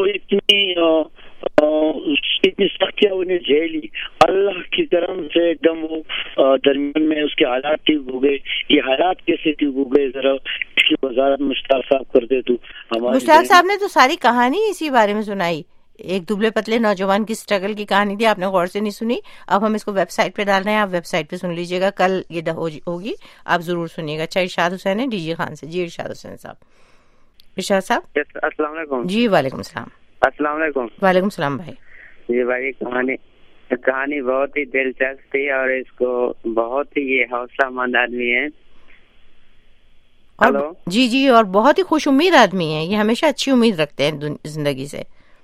اتنی سختیاں انہیں جھیلی, اللہ کی کرم سے ایک دم وہ درمیان میں اس کے حالات ٹھیک ہو گئے. یہ حالات کیسے ٹھیک ہو گئے ذرا اس کی وضاحت مشتاق صاحب کر دے. تو مشتاق صاحب نے تو ساری کہانی اسی بارے میں سنائی, ایک دبلے پتلے نوجوان کی سٹرگل کی کہانی تھی, آپ نے غور سے نہیں سنی. اب ہم اس کو ویب سائٹ پہ ڈال رہے ہیں, آپ ویب سائٹ پہ سن لیجیے گا, کل یہ ہوگی, آپ ضرور سنیے گا. اچھا, ارشاد حسین ہے ڈی جی خان سے. جی ارشاد حسین صاحب. ارشاد صاحب السلام علیکم. جی وعلیکم السلام. السلام علیکم. وعلیکم السلام بھائی. جی بھائی, کہانی بہت ہی دلچسپ تھی اور اس کو بہت ہی یہ حوصلہ مند آدمی ہے. ہلو. جی, اور بہت ہی خوش امید آدمی ہے, یہ ہمیشہ اچھی امید رکھتے ہیں زندگی سے.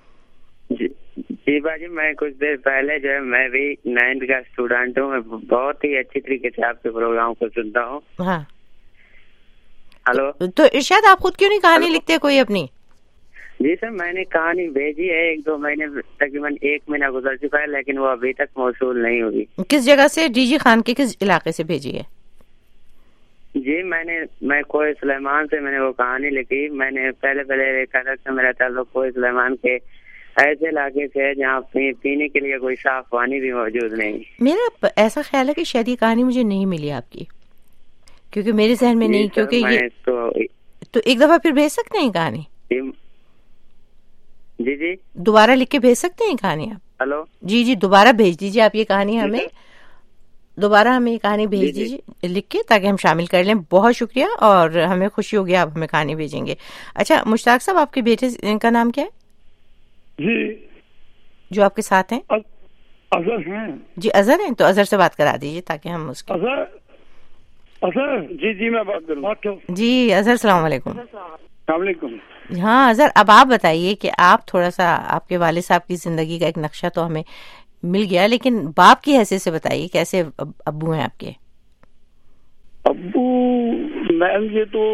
جی باجی, میں کچھ دیر پہلے جو ہے میں بھی 9th کا اسٹوڈنٹ ہوں, میں بہت ہی اچھی طریقے سے آپ کے پروگرام کو سنتا ہوں. ہاں. ہلو. تو ارشاد آپ خود کیوں نہیں کہانی لکھتے کوئی اپنی؟ جی سر, میں نے کہانی بھیجی ہے, 1-2 مہینے تقریباً 1 مہینہ گزر چکا ہے, لیکن وہ ابھی تک موصول نہیں ہوئی. کس جگہ سے, ڈی جی خان کے کس علاقے سے بھیجی ہے؟ جی میں کوئے سلیمان سے میں نے وہ کہانی لکھی. میں نے پہلے دیکھا تھا کہ میرا تعلق کوئے سلیمان کے ایسے علاقے سے ہے جہاں پینے کے لیے کوئی صاف پانی بھی موجود نہیں. میرا ایسا خیال ہے کہ شاید یہ کہانی مجھے نہیں ملی آپ کی, کیونکہ میرے ذہن میں نہیں, کیونکہ یہ تو ایک دفعہ پھر بھیج سکتے ہیں کہانی. جی دوبارہ لکھ کے بھیج سکتے ہیں کہانی آپ؟ ہلو. جی دوبارہ بھیج دیجیے آپ یہ کہانی ہمیں, دوبارہ ہمیں یہ کہانی بھیج دیجیے لکھ کے, تاکہ ہم شامل کر لیں. بہت شکریہ, اور ہمیں خوشی ہوگی آپ ہمیں کہانی بھیجیں گے. اچھا مشتاق صاحب, آپ کے بیٹے کا نام کیا ہے؟ جی جو آپ کے ساتھ ہیں اظہر ہیں. جی اظہر ہیں, تو اظہر سے بات کرا دیجیے تاکہ ہم اس کو. اظہر جی میں بات کروں. جی اظہر, السلام علیکم. السلام علیکم. ہاں اظہر, اب آپ بتائیے کہ آپ تھوڑا سا, آپ کے والد صاحب کی زندگی کا ایک نقشہ تو ہمیں مل گیا, لیکن باپ کی حیثیت سے بتائیے کیسے ابو ہیں آپ کے؟ ابو میم یہ تو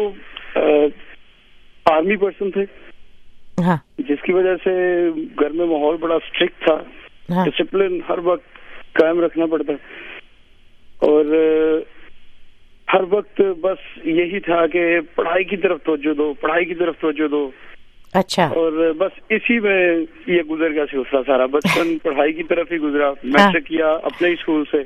آرمی پرسن تھے, ہاں, جس کی وجہ سے گھر میں ماحول بڑا اسٹرکٹ تھا, ڈسپلن ہر وقت قائم رکھنا پڑتا, اور ہر وقت بس یہی تھا کہ پڑھائی کی طرف توجہ دو، پڑھائی کی طرف توجہ دو. اچھا. اور بس اسی میں یہ گزر گیا سلسلہ سارا. بچپن پڑھائی کی طرف ہی گزرا. میٹرک کیا اپنے ہی اسکول سے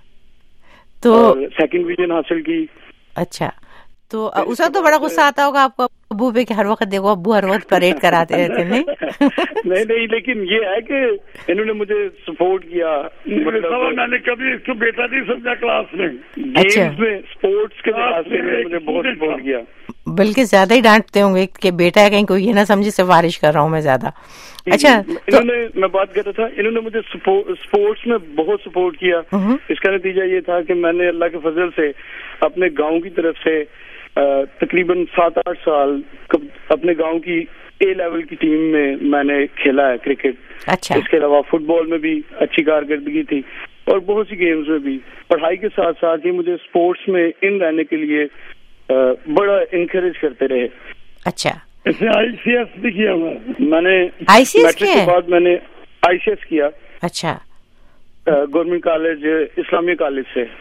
تو سیکنڈ ڈویژن حاصل کی. اچھا. تو اس وقت تو بڑا غصہ آتا ہوگا آپ کو ابو پہ کہ ہر وقت دیکھو ابو ہر وقت پریڈ کراتے رہتے. نہیں لیکن یہ ہے کہ انہوں نے مجھے سپورٹ کیا. میں نے کبھی اس کو بیٹا نہیں سمجھا کلاس میں. گیمز میں اسپورٹس کے لحاظ سے مجھے بہت سپورٹ کیا. بلکہ زیادہ ہی ڈانٹتے ہوں گے کہ بیٹا ہے کہیں کوئی یہ نہ سمجھے سفارش کر رہا ہوں میں زیادہ. اچھا. انہوں نے میں بات کر رہا تھا انہوں نے مجھے اسپورٹس میں بہت سپورٹ کیا. اس کا نتیجہ یہ تھا کہ میں نے اللہ کے فضل سے اپنے گاؤں کی طرف سے تقریباً 7-8 سال اپنے گاؤں کی اے لیول کی ٹیم میں نے کھیلا ہے کرکٹ. اچھا. اس کے علاوہ فٹ بال میں بھی اچھی کارکردگی تھی اور بہت سی گیمز میں بھی. پڑھائی کے ساتھ ساتھ ہی مجھے اسپورٹس میں ان رہنے کے لیے بڑا انکریج کرتے رہے. اچھا. آئی سی ایس بھی کیا میں نے. آئی سی ایس کے بعد میں نے آئی سی ایس کیا. اچھا. گورنمنٹ کالج اسلامیہ کالج سے.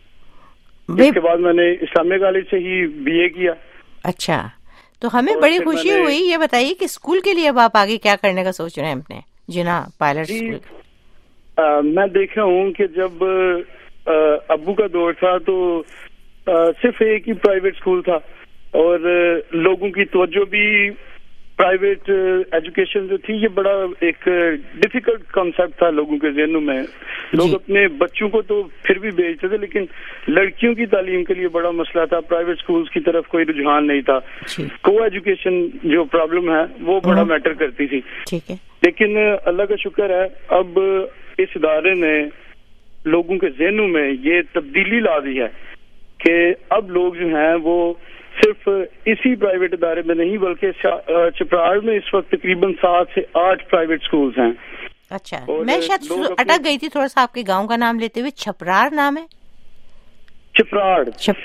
اس کے بعد میں نے اسلامیہ کالج سے ہی بی اے کیا. اچھا. تو ہمیں بڑی خوشی ہوئی. یہ بتائیے کہ اسکول کے لیے اب آپ آگے کیا کرنے کا سوچ رہے ہیں اپنے جنا پائلٹ اسکول؟ میں دیکھا ہوں کہ جب ابو کا دور تھا تو صرف ایک ہی پرائیویٹ اسکول تھا اور لوگوں کی توجہ بھی پرائیویٹ ایجوکیشن جو تھی یہ بڑا ایک ڈیفیکلٹ کانسیپٹ تھا لوگوں کے ذہنوں میں. لوگ اپنے بچوں کو تو پھر بھی بھیجتے تھے لیکن لڑکیوں کی تعلیم کے لیے بڑا مسئلہ تھا. پرائیویٹ اسکولس کی طرف کوئی رجحان نہیں تھا. کو ایجوکیشن جو پرابلم ہے وہ بڑا میٹر کرتی تھی. ٹھیک ہے. لیکن اللہ کا شکر ہے اب اس ادارے نے لوگوں کے ذہنوں میں یہ تبدیلی لا دی ہے کہ اب لوگ جو ہیں وہ صرف اسی پرائیویٹ ادارے میں نہیں بلکہ چپراڑ میں اس وقت تقریباً 7 سے 8 پرائیویٹ سکولز ہیں. اچھا. میں شاید اٹک گئی تھی تھوڑا سا آپ کے گاؤں کا نام لیتے ہوئے. چھپراڑ نام ہے؟ چپراڑ.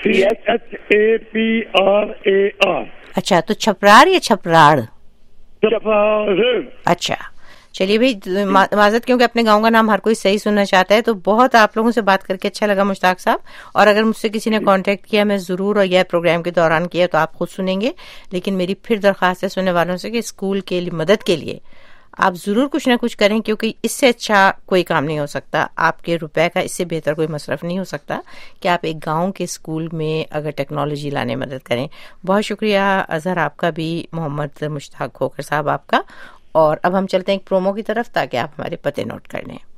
CHHAPRAR. اچھا. تو چھپراڑ یا چھپراڑ؟ چھپراڑ. اچھا. چلیے بھائی معذرت کیونکہ اپنے گاؤں کا نام ہر کوئی صحیح سننا چاہتا ہے. تو بہت آپ لوگوں سے بات کر کے اچھا لگا مشتاق صاحب. اور اگر مجھ سے کسی نے کانٹیکٹ کیا میں ضرور, اور یہ پروگرام کے دوران کیا تو آپ خود سنیں گے. لیکن میری پھر درخواست ہے سننے والوں سے کہ اسکول کے مدد کے لیے آپ ضرور کچھ نہ کچھ کریں کیونکہ اس سے اچھا کوئی کام نہیں ہو سکتا. آپ کے روپے کا اس سے بہتر کوئی مصرف نہیں ہو سکتا کہ آپ ایک گاؤں کے اسکول میں اگر ٹیکنالوجی لانے مدد کریں. بہت شکریہ اظہر آپ کا بھی, محمد مشتاق کھوکھر صاحب آپ کا. اور اب ہم چلتے ہیں ایک پرومو کی طرف تاکہ آپ ہمارے پتے نوٹ کر لیں.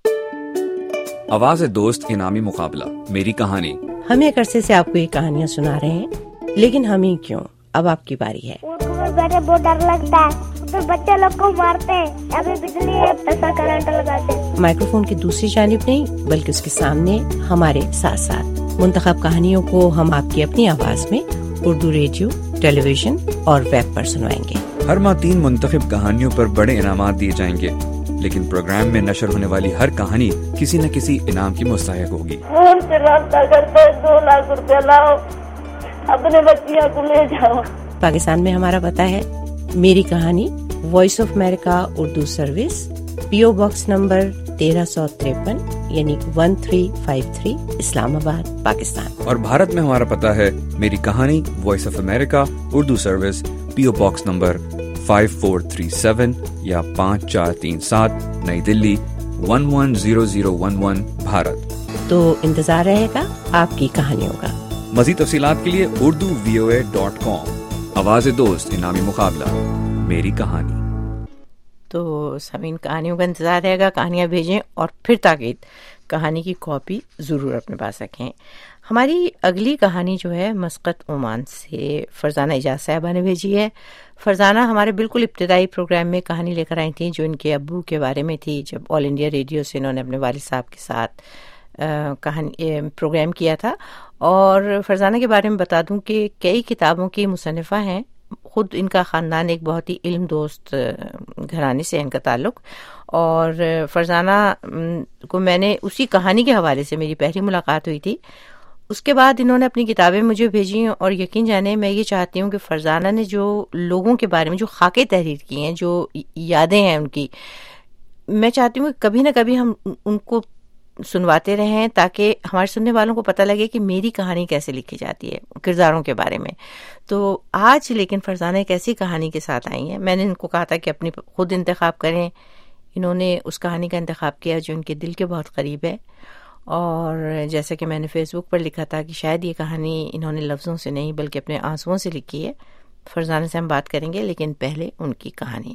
آواز دوست انعامی مقابلہ میری کہانی. ہم ایک عرصے سے آپ کو یہ کہانیاں سنا رہے ہیں لیکن ہم ہی کیوں, اب آپ کی باری ہے. اردو میں بیٹھے بہت ڈر لگتا ہے, ادھر بچے لوگ کو مارتے ہیں, ابھی بجلی ہے ایسا کرنٹ لگاتے ہیں. مائکروفون کی دوسری جانب نہیں بلکہ اس کے سامنے ہمارے ساتھ ساتھ منتخب کہانیوں کو ہم آپ کی اپنی آواز میں اردو ریڈیو, ٹیلی ویژن اور ویب پر سنوائیں گے. ہر ماہ 3 منتخب کہانیوں پر بڑے انعامات دیے جائیں گے لیکن پروگرام میں نشر ہونے والی ہر کہانی کسی نہ کسی انعام کی مستحق ہوگی. فون سے رابطہ کرتے 2 لاکھ روپے لاؤ, اپنے بچیاں کو لے جاؤ. پاکستان میں ہمارا پتہ ہے میری کہانی, voice of America Urdu service, PO box number 1353 یعنی 1353 اسلام آباد پاکستان. اور بھارت میں ہمارا پتہ ہے میری کہانی, voice of America Urdu service, PO box number 5437 یا 5437 نئی دلی 110011 بھارت. تو انتظار رہے گا آپ کی کہانیوں کا. مزید تفصیلات کے لیے urduvoa.com. آواز دوست انعامی مقابلہ میری کہانی. تو سامعین کہانیوں کا انتظار رہے گا, کہانیاں بھیجیں اور پھر تاکید کہانی کی کاپی ضرور اپنے پاس رکھیں. ہماری اگلی کہانی جو ہے مسقط عمان سے فرزانہ اجاز صاحبہ نے بھیجی ہے. فرزانہ ہمارے بالکل ابتدائی پروگرام میں کہانی لے کر آئی تھیں جو ان کے ابو کے بارے میں تھی, جب آل انڈیا ریڈیو سے انہوں نے اپنے والد صاحب کے ساتھ کہانی پروگرام کیا تھا. اور فرزانہ کے بارے میں بتا دوں کہ کئی کتابوں کی مصنفہ ہیں. خود ان کا خاندان ایک بہت ہی علم دوست گھرانے سے ان کا تعلق. اور فرزانہ کو میں نے اسی کہانی کے حوالے سے میری پہلی ملاقات ہوئی تھی. اس کے بعد انہوں نے اپنی کتابیں مجھے بھیجی اور یقین جانے میں یہ چاہتی ہوں کہ فرزانہ نے جو لوگوں کے بارے میں جو خاکے تحریر کی ہیں, جو یادیں ہیں ان کی, میں چاہتی ہوں کہ کبھی نہ کبھی ہم ان کو سنواتے رہیں تاکہ ہمارے سننے والوں کو پتہ لگے کہ میری کہانی کیسے لکھی جاتی ہے کرداروں کے بارے میں. تو آج لیکن فرزانہ ایک ایسی کہانی کے ساتھ آئی ہیں. میں نے ان کو کہا تھا کہ اپنی خود انتخاب کریں. انہوں نے اس کہانی کا انتخاب کیا جو ان کے دل کے بہت قریب ہے، اور جیسا کہ میں نے فیس بک پر لکھا تھا کہ شاید یہ کہانی انہوں نے لفظوں سے نہیں بلکہ اپنے آنسوؤں سے لکھی ہے. فرزانہ سے ہم بات کریں گے، لیکن پہلے ان کی کہانی.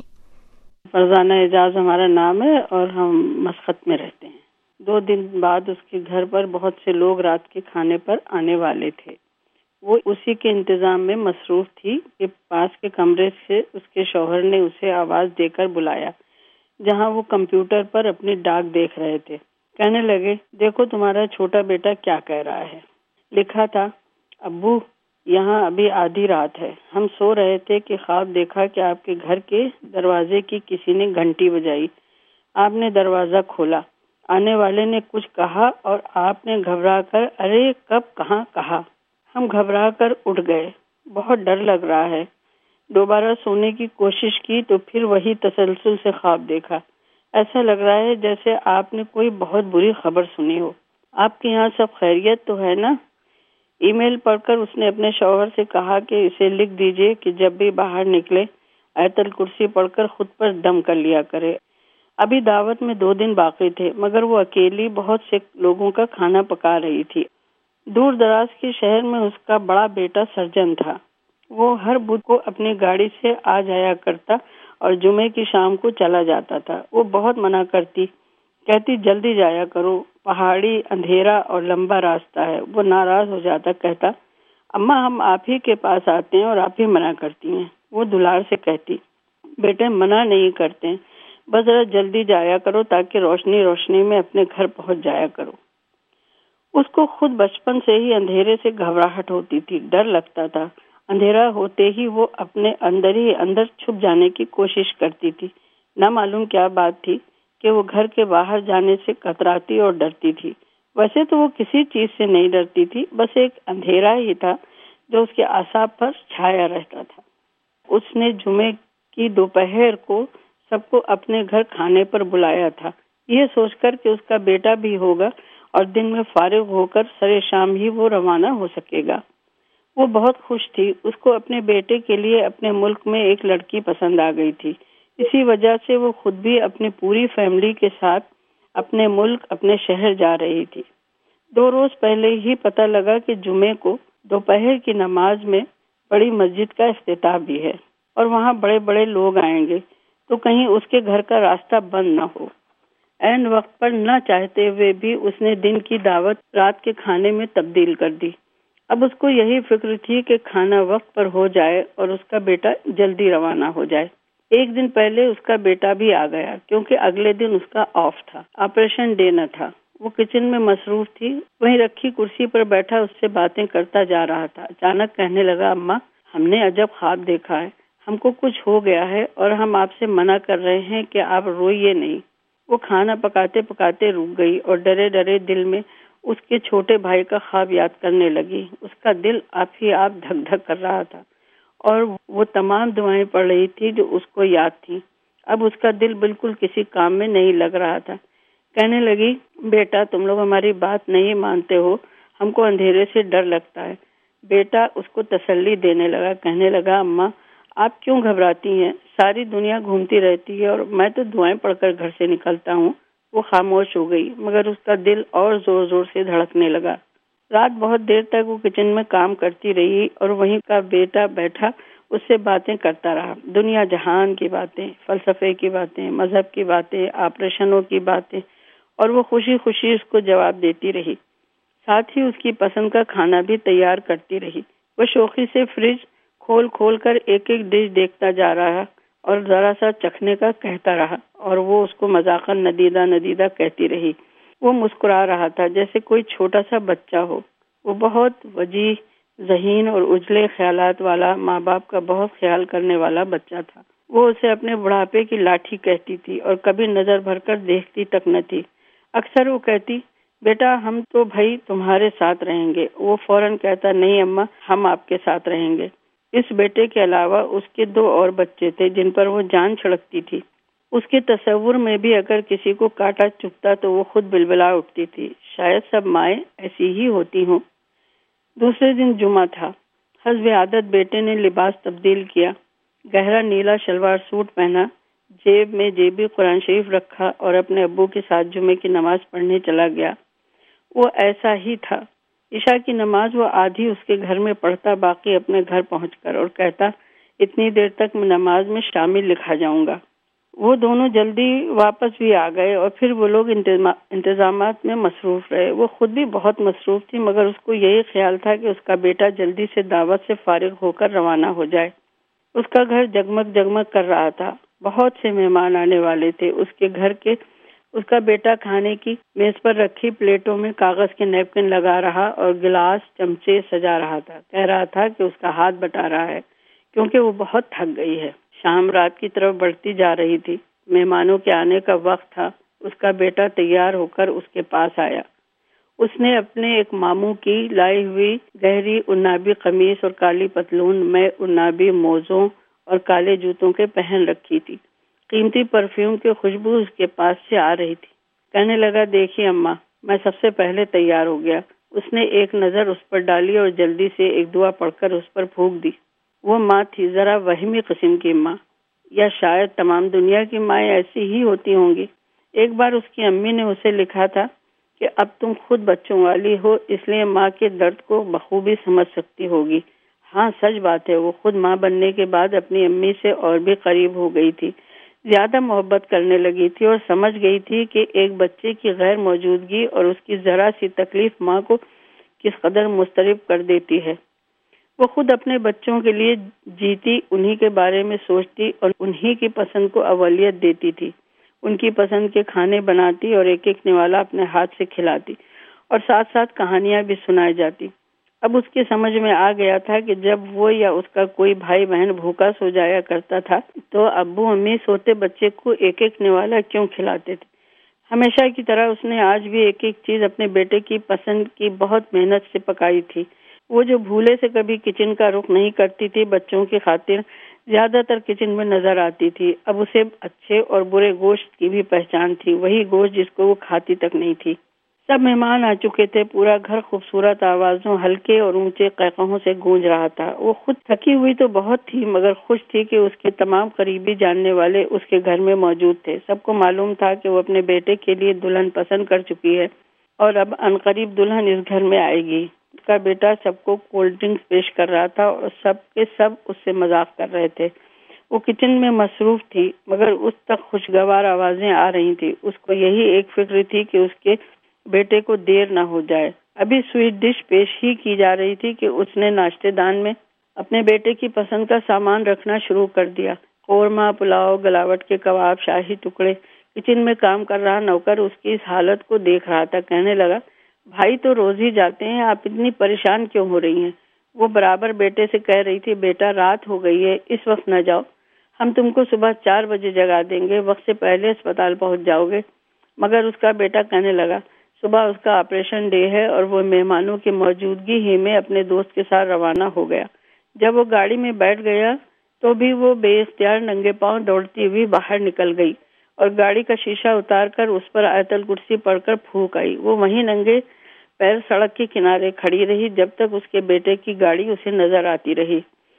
فرزانہ اعجاز ہمارا نام ہے اور ہم مسقط میں رہتے ہیں. 2 دن بعد اس کے گھر پر بہت سے لوگ رات کے کھانے پر آنے والے تھے. وہ اسی کے انتظام میں مصروف تھی کہ پاس کے کمرے سے اس کے شوہر نے اسے آواز دے کر بلایا، جہاں وہ کمپیوٹر پر اپنی ڈاک دیکھ رہے تھے. کہنے لگے، دیکھو تمہارا چھوٹا بیٹا کیا کہہ رہا ہے. لکھا تھا، ابو یہاں ابھی آدھی رات ہے، ہم سو رہے تھے کہ خواب دیکھا کہ آپ کے گھر کے دروازے کی کسی نے گھنٹی بجائی. آپ نے دروازہ کھولا، آنے والے نے کچھ کہا اور آپ نے گھبرا کر ارے کب کہاں کہا. ہم گھبرا کر اٹھ گئے، بہت ڈر لگ رہا ہے. دوبارہ سونے کی کوشش کی تو پھر وہی تسلسل سے خواب دیکھا. ایسا لگ رہا ہے جیسے آپ نے کوئی بہت بری خبر سنی ہو. آپ کے یہاں سب خیریت تو ہے نا؟ ای میل پڑھ کر اس نے اپنے شوہر سے کہا کہ اسے لکھ دیجئے کہ جب بھی باہر نکلے آیت الکرسی پڑھ کر خود پر دم کر لیا کرے. ابھی دعوت میں 2 دن باقی تھے، مگر وہ اکیلی بہت سے لوگوں کا کھانا پکا رہی تھی. دور دراز کے شہر میں اس کا بڑا بیٹا سرجن تھا. وہ ہر بدھ کو اپنی گاڑی سے آ جایا کرتا اور جمعے کی شام کو چلا جاتا تھا. وہ بہت منع کرتی، کہتی جلدی جایا کرو، پہاڑی اندھیرا اور لمبا راستہ ہے. وہ ناراض ہو جاتا، کہتا اماں ہم آپ ہی کے پاس آتے ہیں اور آپ ہی منع کرتی ہیں. وہ دلار سے کہتی بیٹے منع نہیں کرتے، بس ذرا جلدی جایا کرو تاکہ روشنی روشنی میں اپنے گھر پہنچ جایا کرو. اس کو خود بچپن سے ہی اندھیرے سے گھبراہٹ ہوتی تھی، ڈر لگتا تھا. اندھیرا ہوتے ہی وہ اپنے اندر ہی اندر چھپ جانے کی کوشش کرتی تھی. نہ معلوم کیا بات تھی کہ وہ گھر کے باہر جانے سے کتراتی اور ڈرتی تھی. ویسے تو وہ کسی چیز سے نہیں ڈرتی تھی، بس ایک اندھیرا ہی تھا جو اس کے اعصاب پر چھایا رہتا تھا. اس نے جمعے کی دوپہر کو سب کو اپنے گھر کھانے پر بلایا تھا، یہ سوچ کر کہ اس کا بیٹا بھی ہوگا اور دن میں فارغ ہو کر سرے شام ہی وہ روانہ ہو سکے گا. وہ بہت خوش تھی. اس کو اپنے بیٹے کے لیے اپنے ملک میں ایک لڑکی پسند آ گئی تھی. اسی وجہ سے وہ خود بھی اپنی پوری فیملی کے ساتھ اپنے ملک اپنے شہر جا رہی تھی. 2 روز پہلے ہی پتہ لگا کہ جمعے کو دوپہر کی نماز میں بڑی مسجد کا افتتاح بھی ہے اور وہاں بڑے بڑے لوگ آئیں گے، تو کہیں اس کے گھر کا راستہ بند نہ ہو. عین وقت پر نہ چاہتے ہوئے بھی اس نے دن کی دعوت رات کے کھانے میں تبدیل کر دی. اب اس کو یہی فکر تھی کہ کھانا وقت پر ہو جائے اور اس کا بیٹا جلدی روانہ ہو جائے. 1 دن پہلے اس کا بیٹا بھی آ گیا کیونکہ اگلے دن اس کا آف تھا، آپریشن ڈے نہ تھا. وہ کچن میں مصروف تھی، وہیں رکھی کرسی پر بیٹھا اس سے باتیں کرتا جا رہا تھا. اچانک کہنے لگا اماں ہم نے عجب خواب دیکھا ہے، ہم کو کچھ ہو گیا ہے اور ہم آپ سے منع کر رہے ہیں کہ آپ روئیے نہیں. وہ کھانا پکاتے پکاتے رک گئی اور ڈرے ڈرے دل میں اس کے چھوٹے بھائی کا خواب یاد کرنے لگی. اس کا دل آپ ہی آپ دھک دھک کر رہا تھا اور وہ تمام دعائیں پڑھ رہی تھی جو اس کو یاد تھی. اب اس کا دل بالکل کسی کام میں نہیں لگ رہا تھا. کہنے لگی بیٹا تم لوگ ہماری بات نہیں مانتے ہو، ہم کو اندھیرے سے ڈر لگتا ہے. بیٹا اس کو تسلی دینے لگا، کہنے لگا اماں آپ کیوں گھبراتی ہیں، ساری دنیا گھومتی رہتی ہے اور میں تو دعائیں پڑھ کر گھر سے نکلتا ہوں. وہ خاموش ہو گئی مگر اس کا دل اور زور زور سے دھڑکنے لگا. رات بہت دیر تک وہ کچن میں کام کرتی رہی اور وہیں کا بیٹا بیٹھا اس سے باتیں کرتا رہا. دنیا جہان کی باتیں، فلسفے کی باتیں، مذہب کی باتیں، آپریشنوں کی باتیں، اور وہ خوشی خوشی اس کو جواب دیتی رہی. ساتھ ہی اس کی پسند کا کھانا بھی تیار کرتی رہی. وہ شوخی سے فریج کھول کھول کر ایک ایک ڈش دیکھتا جا رہا اور ذرا سا چکھنے کا کہتا رہا اور وہ اس کو مذاقاً ندیدہ ندیدہ کہتی رہی. وہ مسکرا رہا تھا جیسے کوئی چھوٹا سا بچہ ہو. وہ بہت وجیح، ذہین اور اجلے خیالات والا، ماں باپ کا بہت خیال کرنے والا بچہ تھا. وہ اسے اپنے بڑھاپے کی لاٹھی کہتی تھی اور کبھی نظر بھر کر دیکھتی تک نہ تھی. اکثر وہ کہتی بیٹا ہم تو بھائی تمہارے ساتھ رہیں گے. وہ فوراً کہتا نہیں اماں ہم آپ کے ساتھ رہیں گے. اس بیٹے کے علاوہ اس کے 2 اور بچے تھے جن پر وہ جان چھڑکتی تھی. اس کے تصور میں بھی اگر کسی کو کاٹا چبھتا تو وہ خود بلبلا اٹھتی تھی. شاید سب مائیں ایسی ہی ہوتی ہوں. دوسرے دن جمعہ تھا. حسب عادت بیٹے نے لباس تبدیل کیا. گہرا نیلا شلوار سوٹ پہنا، جیب میں جیبی قرآن شریف رکھا اور اپنے ابو کے ساتھ جمعے کی نماز پڑھنے چلا گیا. وہ ایسا ہی تھا. عشاء کی نماز وہ آدھی اس کے گھر میں پڑھتا، باقی اپنے گھر پہنچ کر، اور کہتا اتنی دیر تک میں نماز میں شامل لکھا جاؤں گا. وہ دونوں جلدی واپس بھی آ گئے اور پھر وہ لوگ انتظامات میں مصروف رہے. وہ خود بھی بہت مصروف تھی، مگر اس کو یہی خیال تھا کہ اس کا بیٹا جلدی سے دعوت سے فارغ ہو کر روانہ ہو جائے. اس کا گھر جگمگ جگمگ کر رہا تھا. بہت سے مہمان آنے والے تھے. اس کا بیٹا کھانے کی میز پر رکھی پلیٹوں میں کاغذ کے نیپکن لگا رہا اور گلاس چمچے سجا رہا تھا. کہہ رہا تھا کہ اس کا ہاتھ بٹا رہا ہے کیونکہ وہ بہت تھک گئی ہے. شام رات کی طرف بڑھتی جا رہی تھی. مہمانوں کے آنے کا وقت تھا. اس کا بیٹا تیار ہو کر اس کے پاس آیا. اس نے اپنے ایک ماموں کی لائی ہوئی گہری عنابی قمیص اور کالی پتلون میں عنابی موزوں اور کالے جوتوں کے پہن رکھی تھی. قیمتی پرفیوم کی خوشبو اس کے پاس سے آ رہی تھی. کہنے لگا دیکھیے اماں، میں سب سے پہلے تیار ہو گیا. اس نے ایک نظر اس پر ڈالی اور جلدی سے ایک دعا پڑھ کر اس پر پھونک دی. وہ ماں تھی، ذرا وہمی قسم کی ماں، یا شاید تمام دنیا کی مائیں ایسی ہی ہوتی ہوں گی. ایک بار اس کی امی نے اسے لکھا تھا کہ اب تم خود بچوں والی ہو، اس لیے ماں کے درد کو بخوبی سمجھ سکتی ہوگی. ہاں سچ بات ہے، وہ خود ماں بننے کے بعد اپنی امی سے اور بھی قریب ہو گئی تھی، زیادہ محبت کرنے لگی تھی اور سمجھ گئی تھی کہ ایک بچے کی غیر موجودگی اور اس کی ذرا سی تکلیف ماں کو کس قدر مضطرب کر دیتی ہے. وہ خود اپنے بچوں کے لیے جیتی، انہی کے بارے میں سوچتی اور انہی کی پسند کو اولویت دیتی تھی. ان کی پسند کے کھانے بناتی اور ایک ایک نوالا اپنے ہاتھ سے کھلاتی اور ساتھ ساتھ کہانیاں بھی سنائی جاتی. اب اس کی سمجھ میں آ گیا تھا کہ جب وہ یا اس کا کوئی بھائی بہن بھوکا سو جایا کرتا تھا تو ابو امی سوتے بچے کو ایک ایک نوالا کیوں کھلاتے تھے. ہمیشہ کی طرح اس نے آج بھی ایک ایک چیز اپنے بیٹے کی پسند کی بہت محنت سے پکائی تھی. وہ جو بھولے سے کبھی کچن کا رخ نہیں کرتی تھی، بچوں کی خاطر زیادہ تر کچن میں نظر آتی تھی. اب اسے اچھے اور برے گوشت کی بھی پہچان تھی، وہی گوشت جس کو وہ کھاتی تک نہیں تھی. سب مہمان آ چکے تھے. پورا گھر خوبصورت آوازوں، ہلکے اور اونچے قہقہوں سے گونج رہا تھا. وہ خود تھکی ہوئی تو بہت تھی، مگر خوش تھی کہ اس کے تمام قریبی جاننے والے اس کے گھر میں موجود تھے. سب کو معلوم تھا کہ وہ اپنے بیٹے کے لیے دلہن پسند کر چکی ہے اور اب عنقریب دلہن اس گھر میں آئے گی. اس کا بیٹا سب کو کولڈ ڈرنکس پیش کر رہا تھا اور سب کے سب اس سے مذاق کر رہے تھے. وہ کچن میں مصروف تھی، مگر اس تک خوشگوار آوازیں آ رہی تھی. اس کو یہی ایک فکر تھی کہ اس کے بیٹے کو دیر نہ ہو جائے. ابھی سویٹ ڈش پیش ہی کی جا رہی تھی کہ اس نے ناشتے دان میں اپنے بیٹے کی پسند کا سامان رکھنا شروع کر دیا. قورمہ، پلاؤ، گلاوٹ کے کباب، شاہی ٹکڑے. کچن میں کام کر رہا نوکر اس کی اس حالت کو دیکھ رہا تھا. کہنے لگا بھائی تو روز ہی جاتے ہیں، آپ اتنی پریشان کیوں ہو رہی ہیں؟ وہ برابر بیٹے سے کہہ رہی تھی بیٹا رات ہو گئی ہے، اس وقت نہ جاؤ، ہم تم کو صبح 4 بجے جگا دیں گے، وقت سے پہلے اسپتال پہنچ جاؤ گے. مگر اس کا بیٹا کہنے لگا صبح اس کا آپریشن ڈے ہے اور وہ مہمانوں کی موجودگی ہی میں اپنے دوست کے ساتھ روانہ ہو گیا. جب وہ گاڑی میں بیٹھ گیا تو بھی وہ بے اختیار ننگے پاؤں دوڑتی ہوئی باہر نکل گئی اور گاڑی کا شیشہ اتار کر اس پر آیت الکرسی پڑھ کر پھونک آئی. وہ وہیں ننگے پیر سڑک کے کنارے کھڑی رہی جب تک اس کے بیٹے کی گاڑی اسے نظر آتی رہی.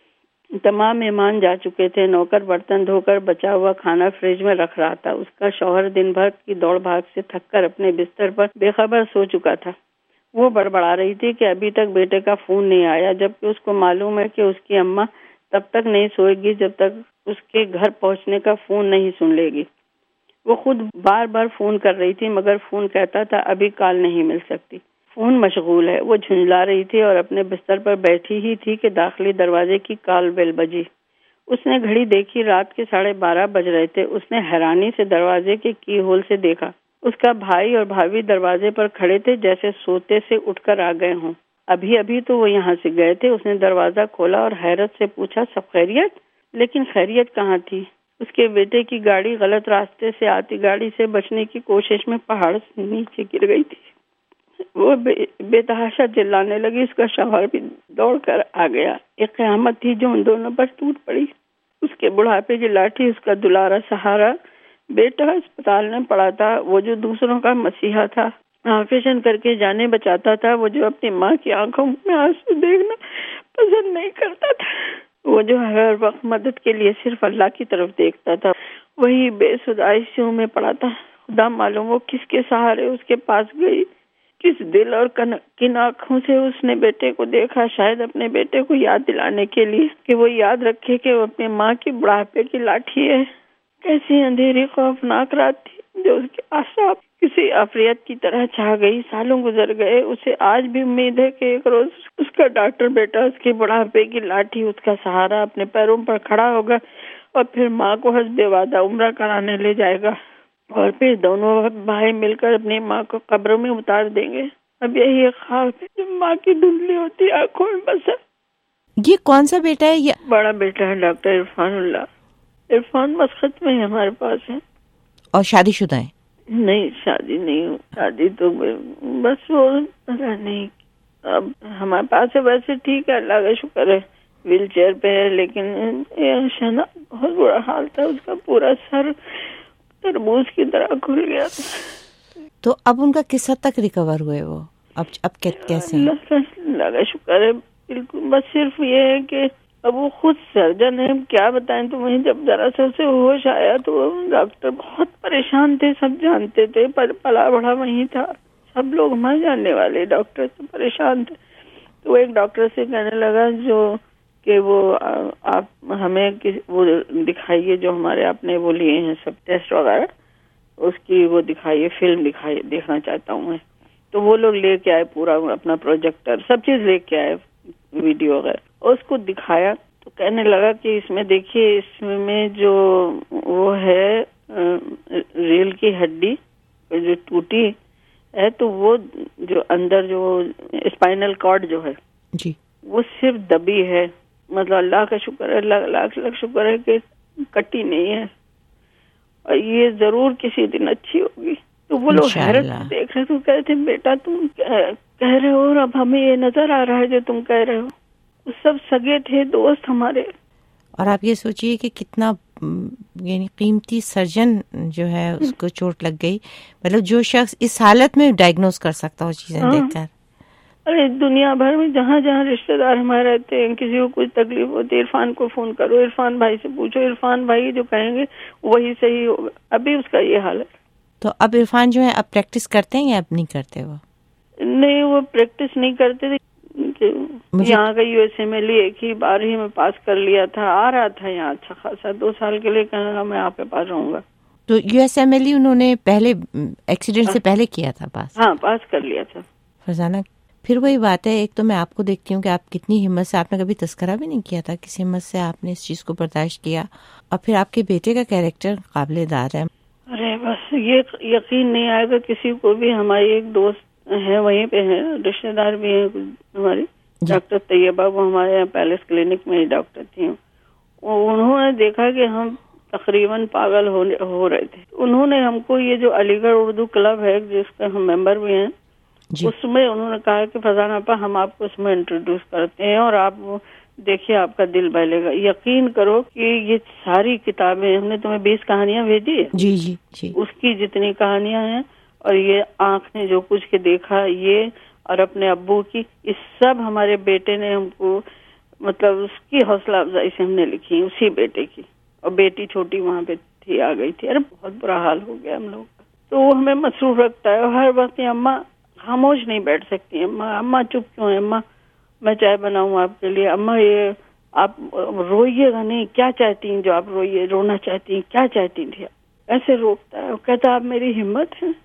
تمام مہمان جا چکے تھے. نوکر برتن دھو کر بچا ہوا کھانا فریج میں رکھ رہا تھا. اس کا شوہر دن بھر کی دوڑ بھاگ سے تھک کر اپنے بستر پر بے خبر سو چکا تھا. وہ بڑبڑا رہی تھی کہ ابھی تک بیٹے کا فون نہیں آیا، جبکہ اس کو معلوم ہے کہ اس کی اماں تب تک نہیں سوئے گی جب تک اس کے گھر پہنچنے کا فون نہیں سن لے گی. وہ خود بار بار فون کر رہی تھی مگر فون کہتا تھا ابھی کال نہیں مل سکتی، فون مشغول ہے. وہ جھنجلا رہی تھی اور اپنے بستر پر بیٹھی ہی تھی کہ داخلی دروازے کی کال بیل بجی. اس نے گھڑی دیکھی، رات کے 12:30 بج رہے تھے. اس نے حیرانی سے دروازے کے کی ہول سے دیکھا. اس کا بھائی اور بھابھی دروازے پر کھڑے تھے جیسے سوتے سے اٹھ کر آ گئے ہوں. ابھی تو وہ یہاں سے گئے تھے. اس نے دروازہ کھولا اور حیرت سے پوچھا سب خیریت؟ لیکن خیریت کہاں تھی؟ اس کے بیٹے کی گاڑی غلط راستے سے آتی گاڑی سے بچنے کی کوشش میں پہاڑ سے نیچے گر گئی تھی. وہ بے تحاشا چلانے لگی. اس کا شوہر بھی دوڑ کر آ گیا. ایک قیامت تھی جو ان دونوں پر ٹوٹ پڑی. اس کے بڑھاپے کی لاٹھی اس کا دلارا سہارا بیٹا اسپتال میں پڑا تھا، وہ جو دوسروں کا مسیحا تھا، آپریشن کر کے جانیں بچاتا تھا، وہ جو اپنی ماں کی آنکھوں میں آنسو دیکھنا پسند نہیں کرتا تھا، وہ جو ہر وقت مدد کے لیے صرف اللہ کی طرف دیکھتا تھا، وہی بے سود ICU میں پڑا تھا۔ خدا معلوم وہ کس کے سہارے اس کے پاس گئی، کس دل اور کن آنکھوں سے اس نے بیٹے کو دیکھا، شاید اپنے بیٹے کو یاد دلانے کے لیے کہ وہ یاد رکھے کہ وہ اپنی ماں کی بڑھاپے کی لاٹھی ہے۔ کیسی اندھیری خوفناک رات تھی جو اس کے اعصاب کسی عفریت کی طرح چھا گئی۔ سالوں گزر گئے، اسے آج بھی امید ہے کہ ایک روز اس کا ڈاکٹر بیٹا اس کی بڑھاپے کی لاٹھی، اس کا سہارا، اپنے پیروں پر کھڑا ہوگا اور پھر ماں کو حسب وعدہ عمرہ کرانے لے جائے گا، اور پھر دونوں بھائی مل کر اپنی ماں کو قبروں میں اتار دیں گے۔ اب یہی ایک خواب ہے جو ماں کی دھندلی ہوتی آنکھوں میں بسا۔ یہ کون سا بیٹا ہے؟ یہ بڑا بیٹا ہے ڈاکٹر عرفان اللہ۔ عرفان مسقط میں ہمارے پاس ہے۔ اور شادی شدہ ہے؟ نہیں، شادی نہیں، شادی تو بس وہ پتا نہیں، اب ہمارے پاس ہے، ویسے ٹھیک ہے، اللہ کا شکر ہے، ویل چیئر پہ ہے، لیکن شنا بہت برا حال تھا، اس کا پورا سر تربوز کی طرح کھل گیا تھا۔ تو اب ان کا کس حد تک ریکور ہوئے وہ؟ اب کیسے؟ اللہ کا شکر ہے بالکل، بس صرف یہ ہے کہ اب وہ خود سرجن ہے، کیا بتائیں تو وہیں جب ذرا سے اسے ہوش آیا تو ڈاکٹر بہت پریشان تھے، سب جانتے تھے، پر پلا بڑا وہیں تھا، سب لوگ ہمارے جاننے والے ڈاکٹر سے پریشان تھے۔ تو وہ ایک ڈاکٹر سے کہنے لگا جو کہ وہ آپ ہمیں وہ دکھائیے جو ہمارے آپ نے وہ لیے ہیں سب ٹیسٹ وغیرہ، اس کی وہ دکھائیے، فلم دکھائیے، دیکھنا چاہتا ہوں میں۔ تو وہ لوگ لے کے آئے پورا اپنا پروجیکٹر، سب چیز لے کے آئے، ویڈیو وغیرہ، اور اس کو دکھایا تو کہنے لگا کہ اس میں دیکھیے، اس میں جو وہ ہے ریل کی ہڈی جو ٹوٹی ہے، تو وہ جو اندر جو اسپائنل کارڈ جو ہے جی وہ صرف دبی ہے، مطلب اللہ کا شکر ہے، لاکھ شکر ہے کہ کٹی نہیں ہے، اور یہ ضرور کسی دن اچھی ہوگی۔ تو وہ لوگ حیرت دیکھ رہے تو کہتے تھے بیٹا تم کہہ رہے ہو اور اب ہمیں یہ نظر آ رہا ہے جو تم کہہ رہے ہو۔ وہ سب سگے تھے، دوست ہمارے۔ اور آپ یہ سوچئے کہ کتنا یعنی قیمتی سرجن جو ہے اس کو چوٹ لگ گئی، مطلب جو شخص اس حالت میں ڈائگنوز کر سکتا ہو چیزیں دیکھ کر۔ ارے دنیا بھر میں جہاں جہاں رشتے دار ہمارے رہتے ہیں، کسی کو کچھ تکلیف ہوتی ہے، عرفان کو فون کرو، عرفان بھائی سے پوچھو، عرفان بھائی جو کہیں گے وہی صحیح ہوگا۔ ابھی اس کا یہ حال ہے۔ تو اب عرفان جو ہے اب پریکٹس کرتے ہیں یا اب نہیں کرتے؟ وہ نہیں، وہ پریکٹس نہیں کرتے تھے، یہاں کا USMLE ایک ہی بار ہی میں پاس کر لیا تھا، آ رہا تھا یہاں اچھا خاصا، 2 سال کے لیے کہنے لگا میں آپ کے پاس رہوں گا۔ تو USMLE انہوں نے پہلے ایکسیڈنٹ سے پہلے کیا تھا پاس؟ ہاں پاس کر لیا تھا۔ فرزانہ پھر وہی بات ہے، ایک تو میں آپ کو دیکھتی ہوں کہ آپ کتنی ہمت سے، آپ نے کبھی تذکرہ بھی نہیں کیا تھا، کس ہمت سے آپ نے اس چیز کو برداشت کیا، اور پھر آپ کے بیٹے کا کیریکٹر قابل داد ہے۔ ارے بس یہ یقین نہیں آئے گا کسی کو بھی، ہماری ایک دوست ہے وہیں پہ ہے، رشتے دار بھی ہیں ہماری، ڈاکٹر طیبہ، وہ ہمارے یہاں پیلس کلینک میں ہی ڈاکٹر تھی، انہوں نے دیکھا کہ ہم تقریباً پاگل ہو رہے تھے، انہوں نے ہم کو یہ جو علی گڑھ اردو کلب ہے جس کا ہم ممبر بھی ہیں، اس میں انہوں نے کہا کہ فضانہ اپا ہم آپ کو اس میں انٹروڈیوس کرتے ہیں اور آپ دیکھیے آپ کا دل بہلے گا۔ یقین کرو کہ یہ ساری کتابیں، ہم نے تمہیں 20 کہانیاں بھیجی ہے، جی جی جی، اس کی جتنی کہانیاں ہیں اور یہ آنکھ نے جو کچھ کے دیکھا، یہ اور اپنے ابو کی، اس سب ہمارے بیٹے نے ہم کو، مطلب اس کی حوصلہ افزائی سے ہم نے لکھی، اسی بیٹے کی، اور بیٹی چھوٹی وہاں پہ تھی، آ گئی تھی۔ ارے بہت برا حال ہو گیا ہم لوگ کا، تو وہ ہمیں مصروف رکھتا ہے، اور ہر وقت اماں خاموش نہیں بیٹھ سکتی، اماں چپ کیوں ہے، اماں میں چائے بناؤں آپ کے لیے، اماں یہ آپ روئیے گا نہیں، کیا چاہتی ہیں جو آپ روئیے، رونا چاہتی ہیں، کیا چاہتی تھی، ایسے روکتا ہے، کہتا آپ میری ہمت ہے،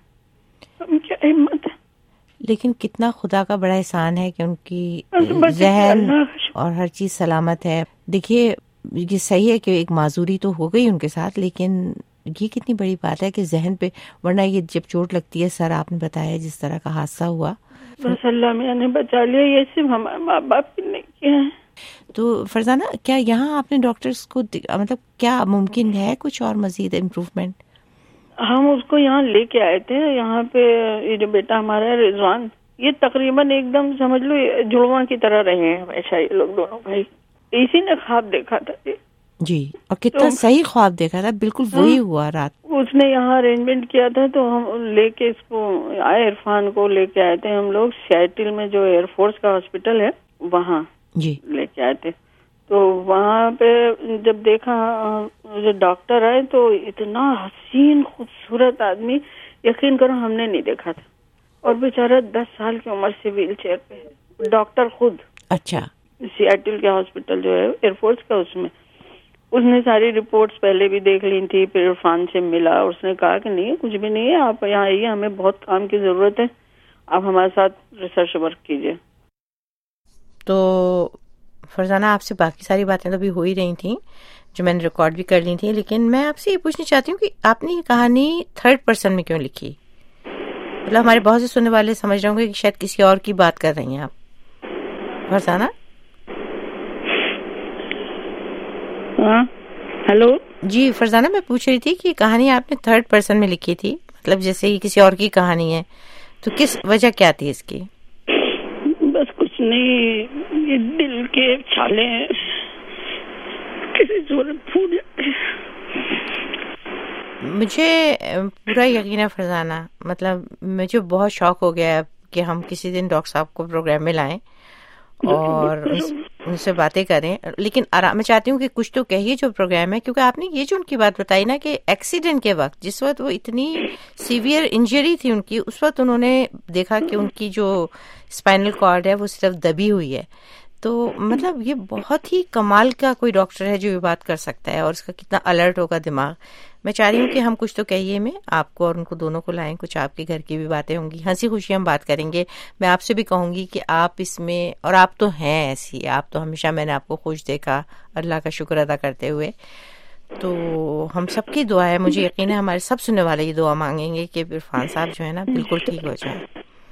ہم کیا ہمت ہے۔ لیکن کتنا خدا کا بڑا احسان ہے کہ ان کی ذہن اور ہر چیز سلامت ہے۔ دیکھیے یہ صحیح ہے کہ ایک معذوری تو ہو گئی ان کے ساتھ، لیکن یہ کتنی بڑی بات ہے کہ ذہن پہ، ورنہ یہ جب چوٹ لگتی ہے، سر آپ نے بتایا جس طرح کا حادثہ ہوا، بس اللہ میاں نے بچا لیا، یہ صرف ہمارے ماں باپ کی نہیں کیا ہے۔ تو فرزانہ کیا یہاں آپ نے ڈاکٹرز کو مطلب کیا ممکن ہے کچھ اور مزید امپروومنٹ؟ ہم اس کو یہاں لے کے آئے تھے، یہاں پہ یہ جو بیٹا ہمارا ہے رضوان، یہ تقریباً ایک دم سمجھ لو جڑواں کی طرح رہے ہیں ہمیشہ، یہ لوگ دونوں بھائی، اسی نے خواب دیکھا تھا جی. اور کتنا صحیح خواب دیکھا تھا, بالکل وہی ہوا رات. اس نے یہاں ارینجمنٹ کیا تھا تو ہم لے کے اس کو آئے, عرفان کو لے کے آئے تھے ہم لوگ سیٹل میں جو ایئر فورس کا ہاسپٹل ہے وہاں جی لے کے آئے تھے. تو وہاں پہ جب دیکھا جو ڈاکٹر آئے تو اتنا حسین خوبصورت آدمی, یقین کرو ہم نے نہیں دیکھا تھا, اور بیچارہ 10 سال کی عمر سے ویل چیئر پہ ہے, ڈاکٹر خود. اچھا. سیٹل کے ہاسپٹل جو ہے ایئر فورس کا, اس نے ساری رپورٹس پہلے بھی دیکھ لی تھی. پھر عرفان سے ملا, اس نے کہا کہ نہیں کچھ بھی نہیں ہے, آپ یہاں آئیے, ہمیں بہت کام کی ضرورت ہے, آپ ہمارے ساتھ ریسرچ ورک کیجیے. تو فرزانہ آپ سے باقی ساری باتیں تو بھی ہو ہی رہی تھیں جو میں نے ریکارڈ بھی کر لی تھی, لیکن میں آپ سے یہ پوچھنا چاہتی ہوں کہ آپ نے یہ کہانی 3rd پرسن میں کیوں لکھی؟ مطلب ہمارے بہت سے سننے والے سمجھ رہے ہوں گے کہ شاید کسی اور کی بات کر رہی ہیں آپ. فرزانہ. ہاں ہیلو. جی فرزانہ, میں پوچھ رہی تھی کہ یہ کہانی آپ نے 3rd پرسن میں لکھی تھی, مطلب جیسے یہ کسی اور کی کہانی ہے, تو کس وجہ کیا تھی اس کی؟ بس کچھ نہیں, یہ دل کے چھالے ہیں کسی صورت پھوٹ جاتے ہیں. مجھے پورا یقین ہے فرزانہ, مطلب مجھے بہت شوق ہو گیا کہ ہم کسی دن ڈاکٹر صاحب کو پروگرام میں لائیں اور ان سے باتیں کریں, لیکن میں چاہتی ہوں کہ کچھ تو کہیے جو پروگرام ہے, کیونکہ آپ نے یہ جو ان کی بات بتائی نا کہ ایکسیڈنٹ کے وقت جس وقت وہ اتنی سیویئر انجری تھی ان کی, اس وقت انہوں نے دیکھا کہ ان کی جو اسپائنل کارڈ ہے وہ صرف دبی ہوئی ہے. تو مطلب یہ بہت ہی کمال کا کوئی ڈاکٹر ہے جو یہ بات کر سکتا ہے, اور اس کا کتنا الرٹ ہوگا دماغ. میں چاہ رہی ہوں کہ ہم کچھ تو کہیے, میں آپ کو اور ان کو دونوں کو لائیں, کچھ آپ کے گھر کی بھی باتیں ہوں گی, ہنسی خوشی ہم بات کریں گے. میں آپ سے بھی کہوں گی کہ آپ اس میں, اور آپ تو ہیں ایسی, آپ تو ہمیشہ میں نے آپ کو خوش دیکھا اللہ کا شکر ادا کرتے ہوئے. تو ہم سب کی دعا ہے, مجھے یقین ہے ہمارے سب سننے والے یہ دعا مانگیں گے کہ عرفان صاحب جو ہے نا بالکل ٹھیک ہو جائے.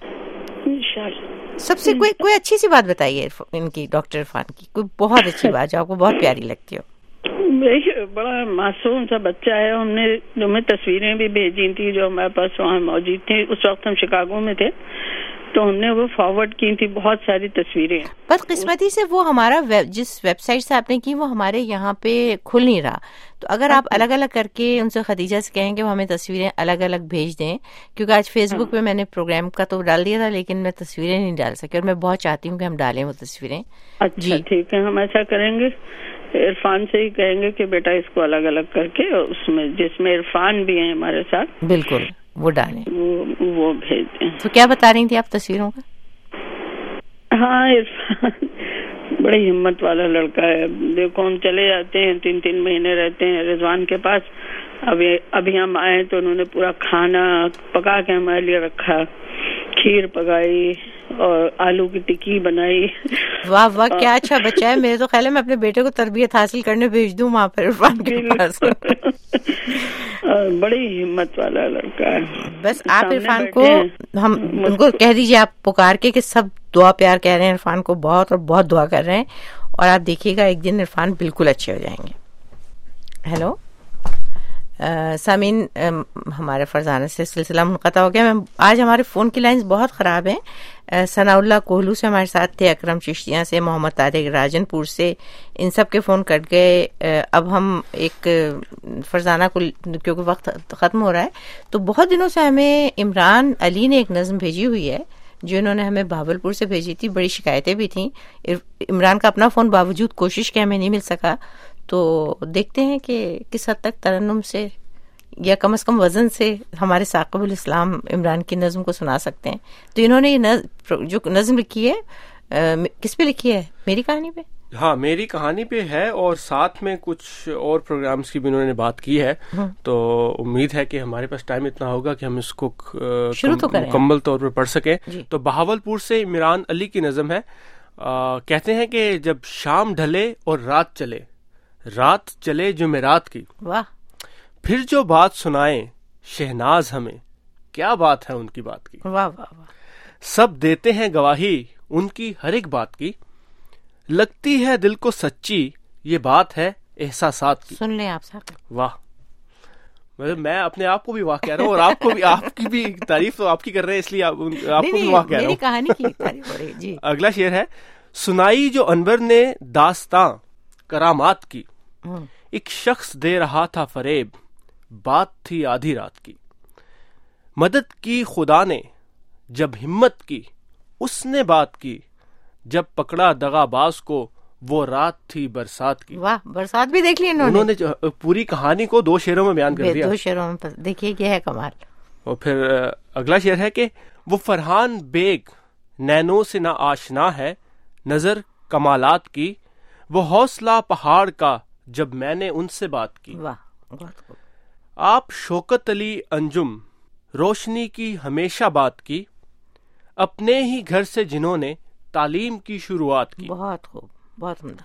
سب سے کوئی اچھی سی بات بتائیے ان کی, ڈاکٹر عرفان کی کوئی بہت اچھی بات جو آپ کو بہت پیاری لگتی ہو. بڑا معصوم سا بچہ ہے, ہم نے جو میں تصویریں بھی بھیجی تھی جو ہمارے پاس وہاں موجود تھی, اس وقت ہم شکاگو میں تھے, تو ہم نے وہ فارورڈ کی تھی بہت ساری تصویریں. بدقسمتی سے وہ ہمارا جس ویب سائٹ سے آپ نے کی وہ ہمارے یہاں پہ کھل نہیں رہا, تو اگر آپ الگ الگ کر کے ان سے خدیجہ سے کہیں کہ وہ ہمیں تصویریں الگ الگ بھیج دیں, کیونکہ آج فیس بک پہ میں نے پروگرام کا تو ڈال دیا تھا لیکن میں تصویریں نہیں ڈال سکی, اور میں بہت چاہتی ہوں کہ ہم ڈالیں وہ تصویریں. اچھا ٹھیک ہے, ہم ایسا کریں گے, عرفان سے ہی کہیں گے کہ بیٹا اس کو الگ الگ کر کے, اس میں جس میں عرفان بھی ہیں ہمارے ساتھ, بالکل وہ ڈالیں, وہ بھیج دیں. تو کیا بتا رہی تھی آپ تصویروں کا؟ ہاں عرفان بڑی ہمت والا لڑکا ہے. دیکھو ہم چلے جاتے ہیں 3 مہینے رہتے ہیں رضوان کے پاس, ابھی ہم آئے تو انہوں نے پورا کھانا پکا کے ہمارے لیے رکھا, کھیر پکائی اور آلو کی ٹکی بنائی. واہ واہ کیا اچھا بچہ ہے. میرے تو خیال ہے میں اپنے بیٹے کو تربیت حاصل کرنے بھیج دوں وہاں پر عرفان کے پاس. بڑی ہمت والا لڑکا ہے. بس آپ عرفان کو ہم ان کو کہہ دیجیے آپ پکار کے کہ سب دعا پیار کہہ رہے ہیں عرفان کو, بہت اور بہت دعا کر رہے ہیں, اور آپ دیکھیے گا ایک دن عرفان بالکل اچھے ہو جائیں گے. ہیلو سامعین, ہمارے فرزانہ سے سلسلہ منقطع ہو گیا. آج ہمارے فون کی لائنز بہت خراب ہیں. ثناء اللہ کوہلو سے ہمارے ساتھ تھے, اکرم چشتیاں سے, محمد طارق راجن پور سے, ان سب کے فون کٹ گئے. اب ہم ایک فرزانہ کو, کیونکہ وقت ختم ہو رہا ہے, تو بہت دنوں سے ہمیں عمران علی نے ایک نظم بھیجی ہوئی ہے جو انہوں نے ہمیں بہاولپور سے بھیجی تھی. بڑی شکایتیں بھی تھیں. عمران کا اپنا فون باوجود کوشش کے ہمیں نہیں مل سکا, تو دیکھتے ہیں کہ کس حد تک ترنم سے یا کم از کم وزن سے ہمارے ثاقب الاسلام عمران کی نظم کو سنا سکتے ہیں. تو انہوں نے یہ جو نظم لکھی ہے کس پہ لکھی ہے؟ میری کہانی پہ. ہاں میری کہانی پہ ہے, اور ساتھ میں کچھ اور پروگرامز کی بھی انہوں نے بات کی ہے. تو امید ہے کہ ہمارے پاس ٹائم اتنا ہوگا کہ ہم اس کو مکمل طور پر پڑھ سکیں. تو بہاولپور سے عمران علی کی نظم ہے. کہتے ہیں کہ جب شام ڈھلے اور رات چلے, رات چلے جمعرات کی, واہ, پھر جو بات سنائیں شہناز ہمیں, کیا بات ہے ان کی بات کی, واہ واہ واہ, سب دیتے ہیں گواہی ان کی ہر ایک بات کی, لگتی ہے دل کو سچی یہ بات ہے احساسات کی. سن لیں آپ صاحب, واہ. مطلب میں اپنے آپ کو بھی واہ کہہ رہا ہوں, اور آپ کو بھی, آپ کی بھی تعریف تو آپ کی کر رہے ہیں, اس لیے آپ کو بھی واہ کہہ رہا ہوں. کہانی کی تعریف ہو رہی. جی اگلا شعر ہے, سنائی جو انور نے داستاں کرامات کی, ایک شخص دے رہا تھا فریب، بات تھی آدھی رات کی. مدد کی خدا نے جب ہمت کی، اس نے بات کی جب پکڑا دغا باز کو، وہ رات تھی برسات کی. واہ، برسات بھی دیکھ لی انہوں نے پوری کہانی کو 2 شعروں میں بیان کر دیا. 2 شعروں میں دیکھیے کیا ہے کمال. اور پھر اگلا شعر ہے کہ وہ فرحان بیگ نینوں سے نہ آشنا ہے، نظر کمالات کی، وہ حوصلہ پہاڑ کا جب میں نے ان سے بات کی. آپ شوکت علی انجم روشنی کی ہمیشہ بات کی، اپنے ہی گھر سے جنہوں نے تعلیم کی شروعات کی. بہت خوب، بہت عمدہ.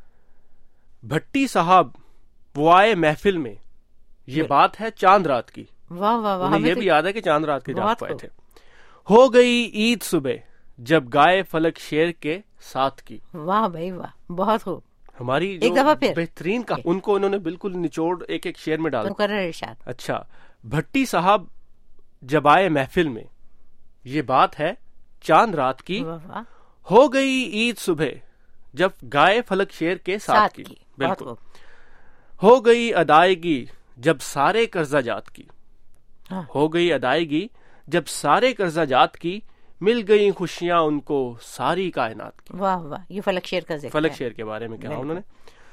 بھٹی صاحب وہ آئے محفل میں، یہ بات ہے چاند رات کی. واہ واہ واہ. یہ بھی یاد ہے کہ چاند رات کے جاگ پائے تھے. ہو گئی عید صبح جب گائے فلک شیر کے ساتھ کی. واہ بھائی واہ، بہت خوب. ہماری ایک دفعہ پھر بہترین کا ان کو انہوں نے بالکل نچوڑ ایک ایک شعر میں ڈالا. مقرر ارشاد. اچھا، بھٹی صاحب جب آئے محفل میں، یہ بات ہے چاند رات کی. ہو گئی عید صبح جب گائے فلک شیر کے ساتھ کی. بالکل. ہو گئی ادائیگی جب سارے قرضہ جات کی. ہو گئی ادائیگی جب سارے قرضہ جات کی، مل گئی خوشیاں ان کو ساری کائنات کی. واہ واہ، یہ فلک شیر کا ذکر. فلک شیر کے بارے میں کہا انہوں نے.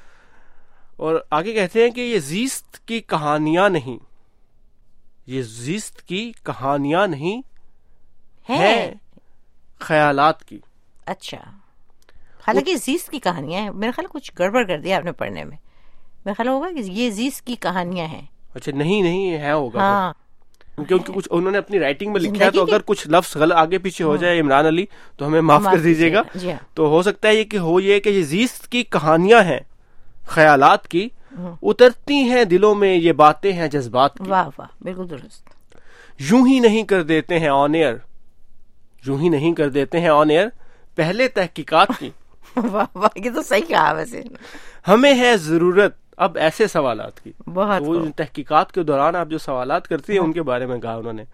اور آگے کہتے ہیں کہ یہ زیست کی کہانیاں نہیں، یہ زیست کی کہانیاں نہیں ہیں خیالات کی. اچھا، حالانکہ زیست کی کہانیاں ہیں. میرا خیال کچھ گڑبڑ کر دیا آپ نے پڑھنے میں. میرا خیال ہوگا کہ یہ زیست کی کہانیاں ہیں. اچھا، نہیں ہے ہوگا. کیونکہ کچھ انہوں نے اپنی رائٹنگ میں لکھا ہے، تو اگر کچھ لفظ غلط آگے پیچھے ہو جائے عمران علی تو ہمیں معاف کر دیجیے گا. تو ہو سکتا ہے کہ یہ زیست کی کہانیاں ہیں خیالات کی، اترتی ہیں دلوں میں یہ باتیں ہیں جذبات کی. واہ واہ، بالکل درست. یوں ہی نہیں کر دیتے ہیں آن ایئر، یوں ہی نہیں کر دیتے ہیں آن ایئر پہلے تحقیقات کی. واہ واہ، یہ تو صحیح کہا. ویسے ہمیں ہے ضرورت اب ایسے سوالات کی. بہت وہ تحقیقات کے دوران آپ جو سوالات کرتی ہیں ان کے بارے میں کہا انہوں نے.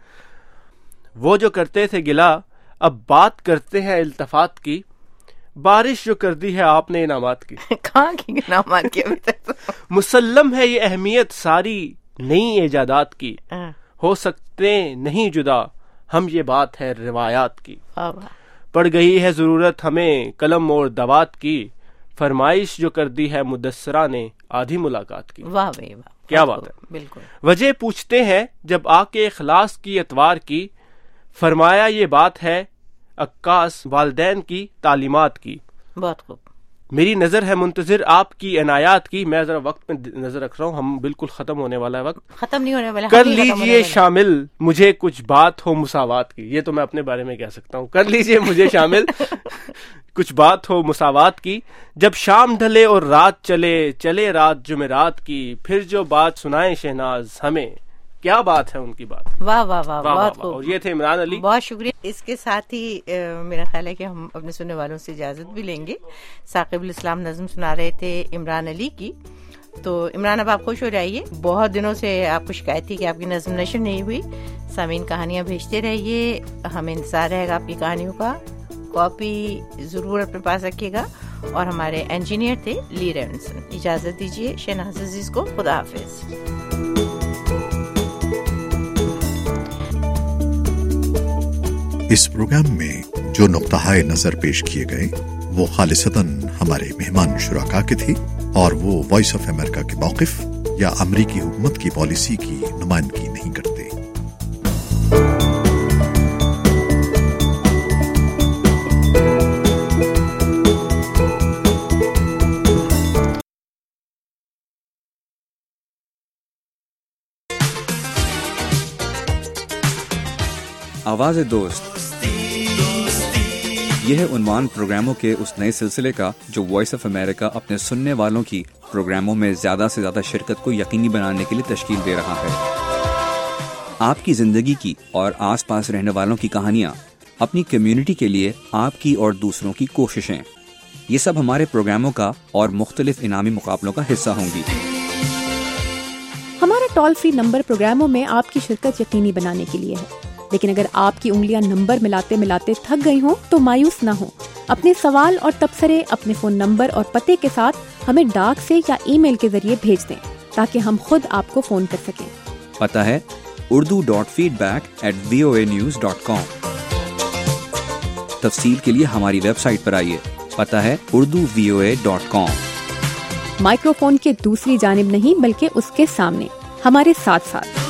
وہ جو کرتے تھے گلا اب بات کرتے ہیں التفات کی، بارش جو کر دی ہے آپ نے انعامات کی. کہاں کی انعامات کی؟ ابھی تک مسلم ہے یہ اہمیت ساری نئی ایجادات کی، ہو سکتے نہیں جدا ہم یہ بات ہے روایات کی. پڑ گئی ہے ضرورت ہمیں قلم اور دوات کی، فرمائش جو کر دی ہے مدثرہ نے آدھی ملاقات کی. واہ بھائی واہ، کیا بات ہے. بالکل. وجہ پوچھتے ہیں جب آ کے اخلاص کی اتوار کی، فرمایا یہ بات ہے عکاس والدین کی تعلیمات کی. بہت خوب. میری نظر ہے منتظر آپ کی عنایات کی. میں ذرا وقت میں نظر رکھ رہا ہوں، ہم بالکل ختم ہونے والا ہے وقت. ختم نہیں ہونے والا. کر لیجئے شامل مجھے کچھ بات ہو مساوات کی. یہ تو میں اپنے بارے میں کہہ سکتا ہوں. کر لیجئے مجھے شامل کچھ بات ہو مساوات کی، جب شام ڈھلے اور رات چلے رات جمعرات کی، پھر جو بات سنائیں شہناز ہمیں. کیا بات ہے ان کی بات. واہ واہ واہ، بہت خوب. اور یہ تھے عمران علی. بہت شکریہ. اس کے ساتھ ہی میرا خیال ہے کہ ہم اپنے سننے والوں سے اجازت بھی لیں گے. ثاقب الاسلام نظم سنا رہے تھے عمران علی کی. تو عمران، اب آپ خوش ہو جائیے. بہت دنوں سے آپ کو شکایت تھی کہ آپ کی نظم نشر نہیں ہوئی. سامعین کہانیاں بھیجتے رہیے، ہمیں انتظار رہے گا آپ کی کہانیوں کا. کاپی ضرور اپنے پاس رکھیے گا. اور ہمارے انجینئر تھے لی ریونسن. اجازت دیجیے شہناز عزیز کو. خدا حافظ. اس پروگرام میں جو نقطہ نظر پیش کیے گئے وہ خالصتاً ہمارے مہمان شرکاء کے تھے اور وہ وائس آف امریکہ کے موقف یا امریکی حکومت کی پالیسی کی نمائندگی نہیں کرتے. آواز دوست، یہ ہے عنوان پروگراموں کے اس نئے سلسلے کا جو وائس آف امریکہ اپنے سننے والوں کی پروگراموں میں زیادہ سے زیادہ شرکت کو یقینی بنانے کے لیے تشکیل دے رہا ہے. آپ کی زندگی کی اور آس پاس رہنے والوں کی کہانیاں، اپنی کمیونٹی کے لیے آپ کی اور دوسروں کی کوششیں، یہ سب ہمارے پروگراموں کا اور مختلف انعامی مقابلوں کا حصہ ہوں گی. ہمارا ٹول فری نمبر پروگراموں میں آپ کی شرکت یقینی بنانے کے لیے ہے، لیکن اگر آپ کی انگلیاں نمبر ملاتے ملاتے تھک گئی ہوں تو مایوس نہ ہوں. اپنے سوال اور تبصرے اپنے فون نمبر اور پتے کے ساتھ ہمیں ڈاک سے یا ای میل کے ذریعے بھیج دیں تاکہ ہم خود آپ کو فون کر سکیں۔ پتہ ہے urdu.feedback@voanews.com۔ تفصیل کے لیے ہماری ویب سائٹ پر آئیے، پتہ ہے urduvoa.com۔ مائکروفون کے دوسری جانب نہیں بلکہ اس کے سامنے، ہمارے ساتھ ساتھ۔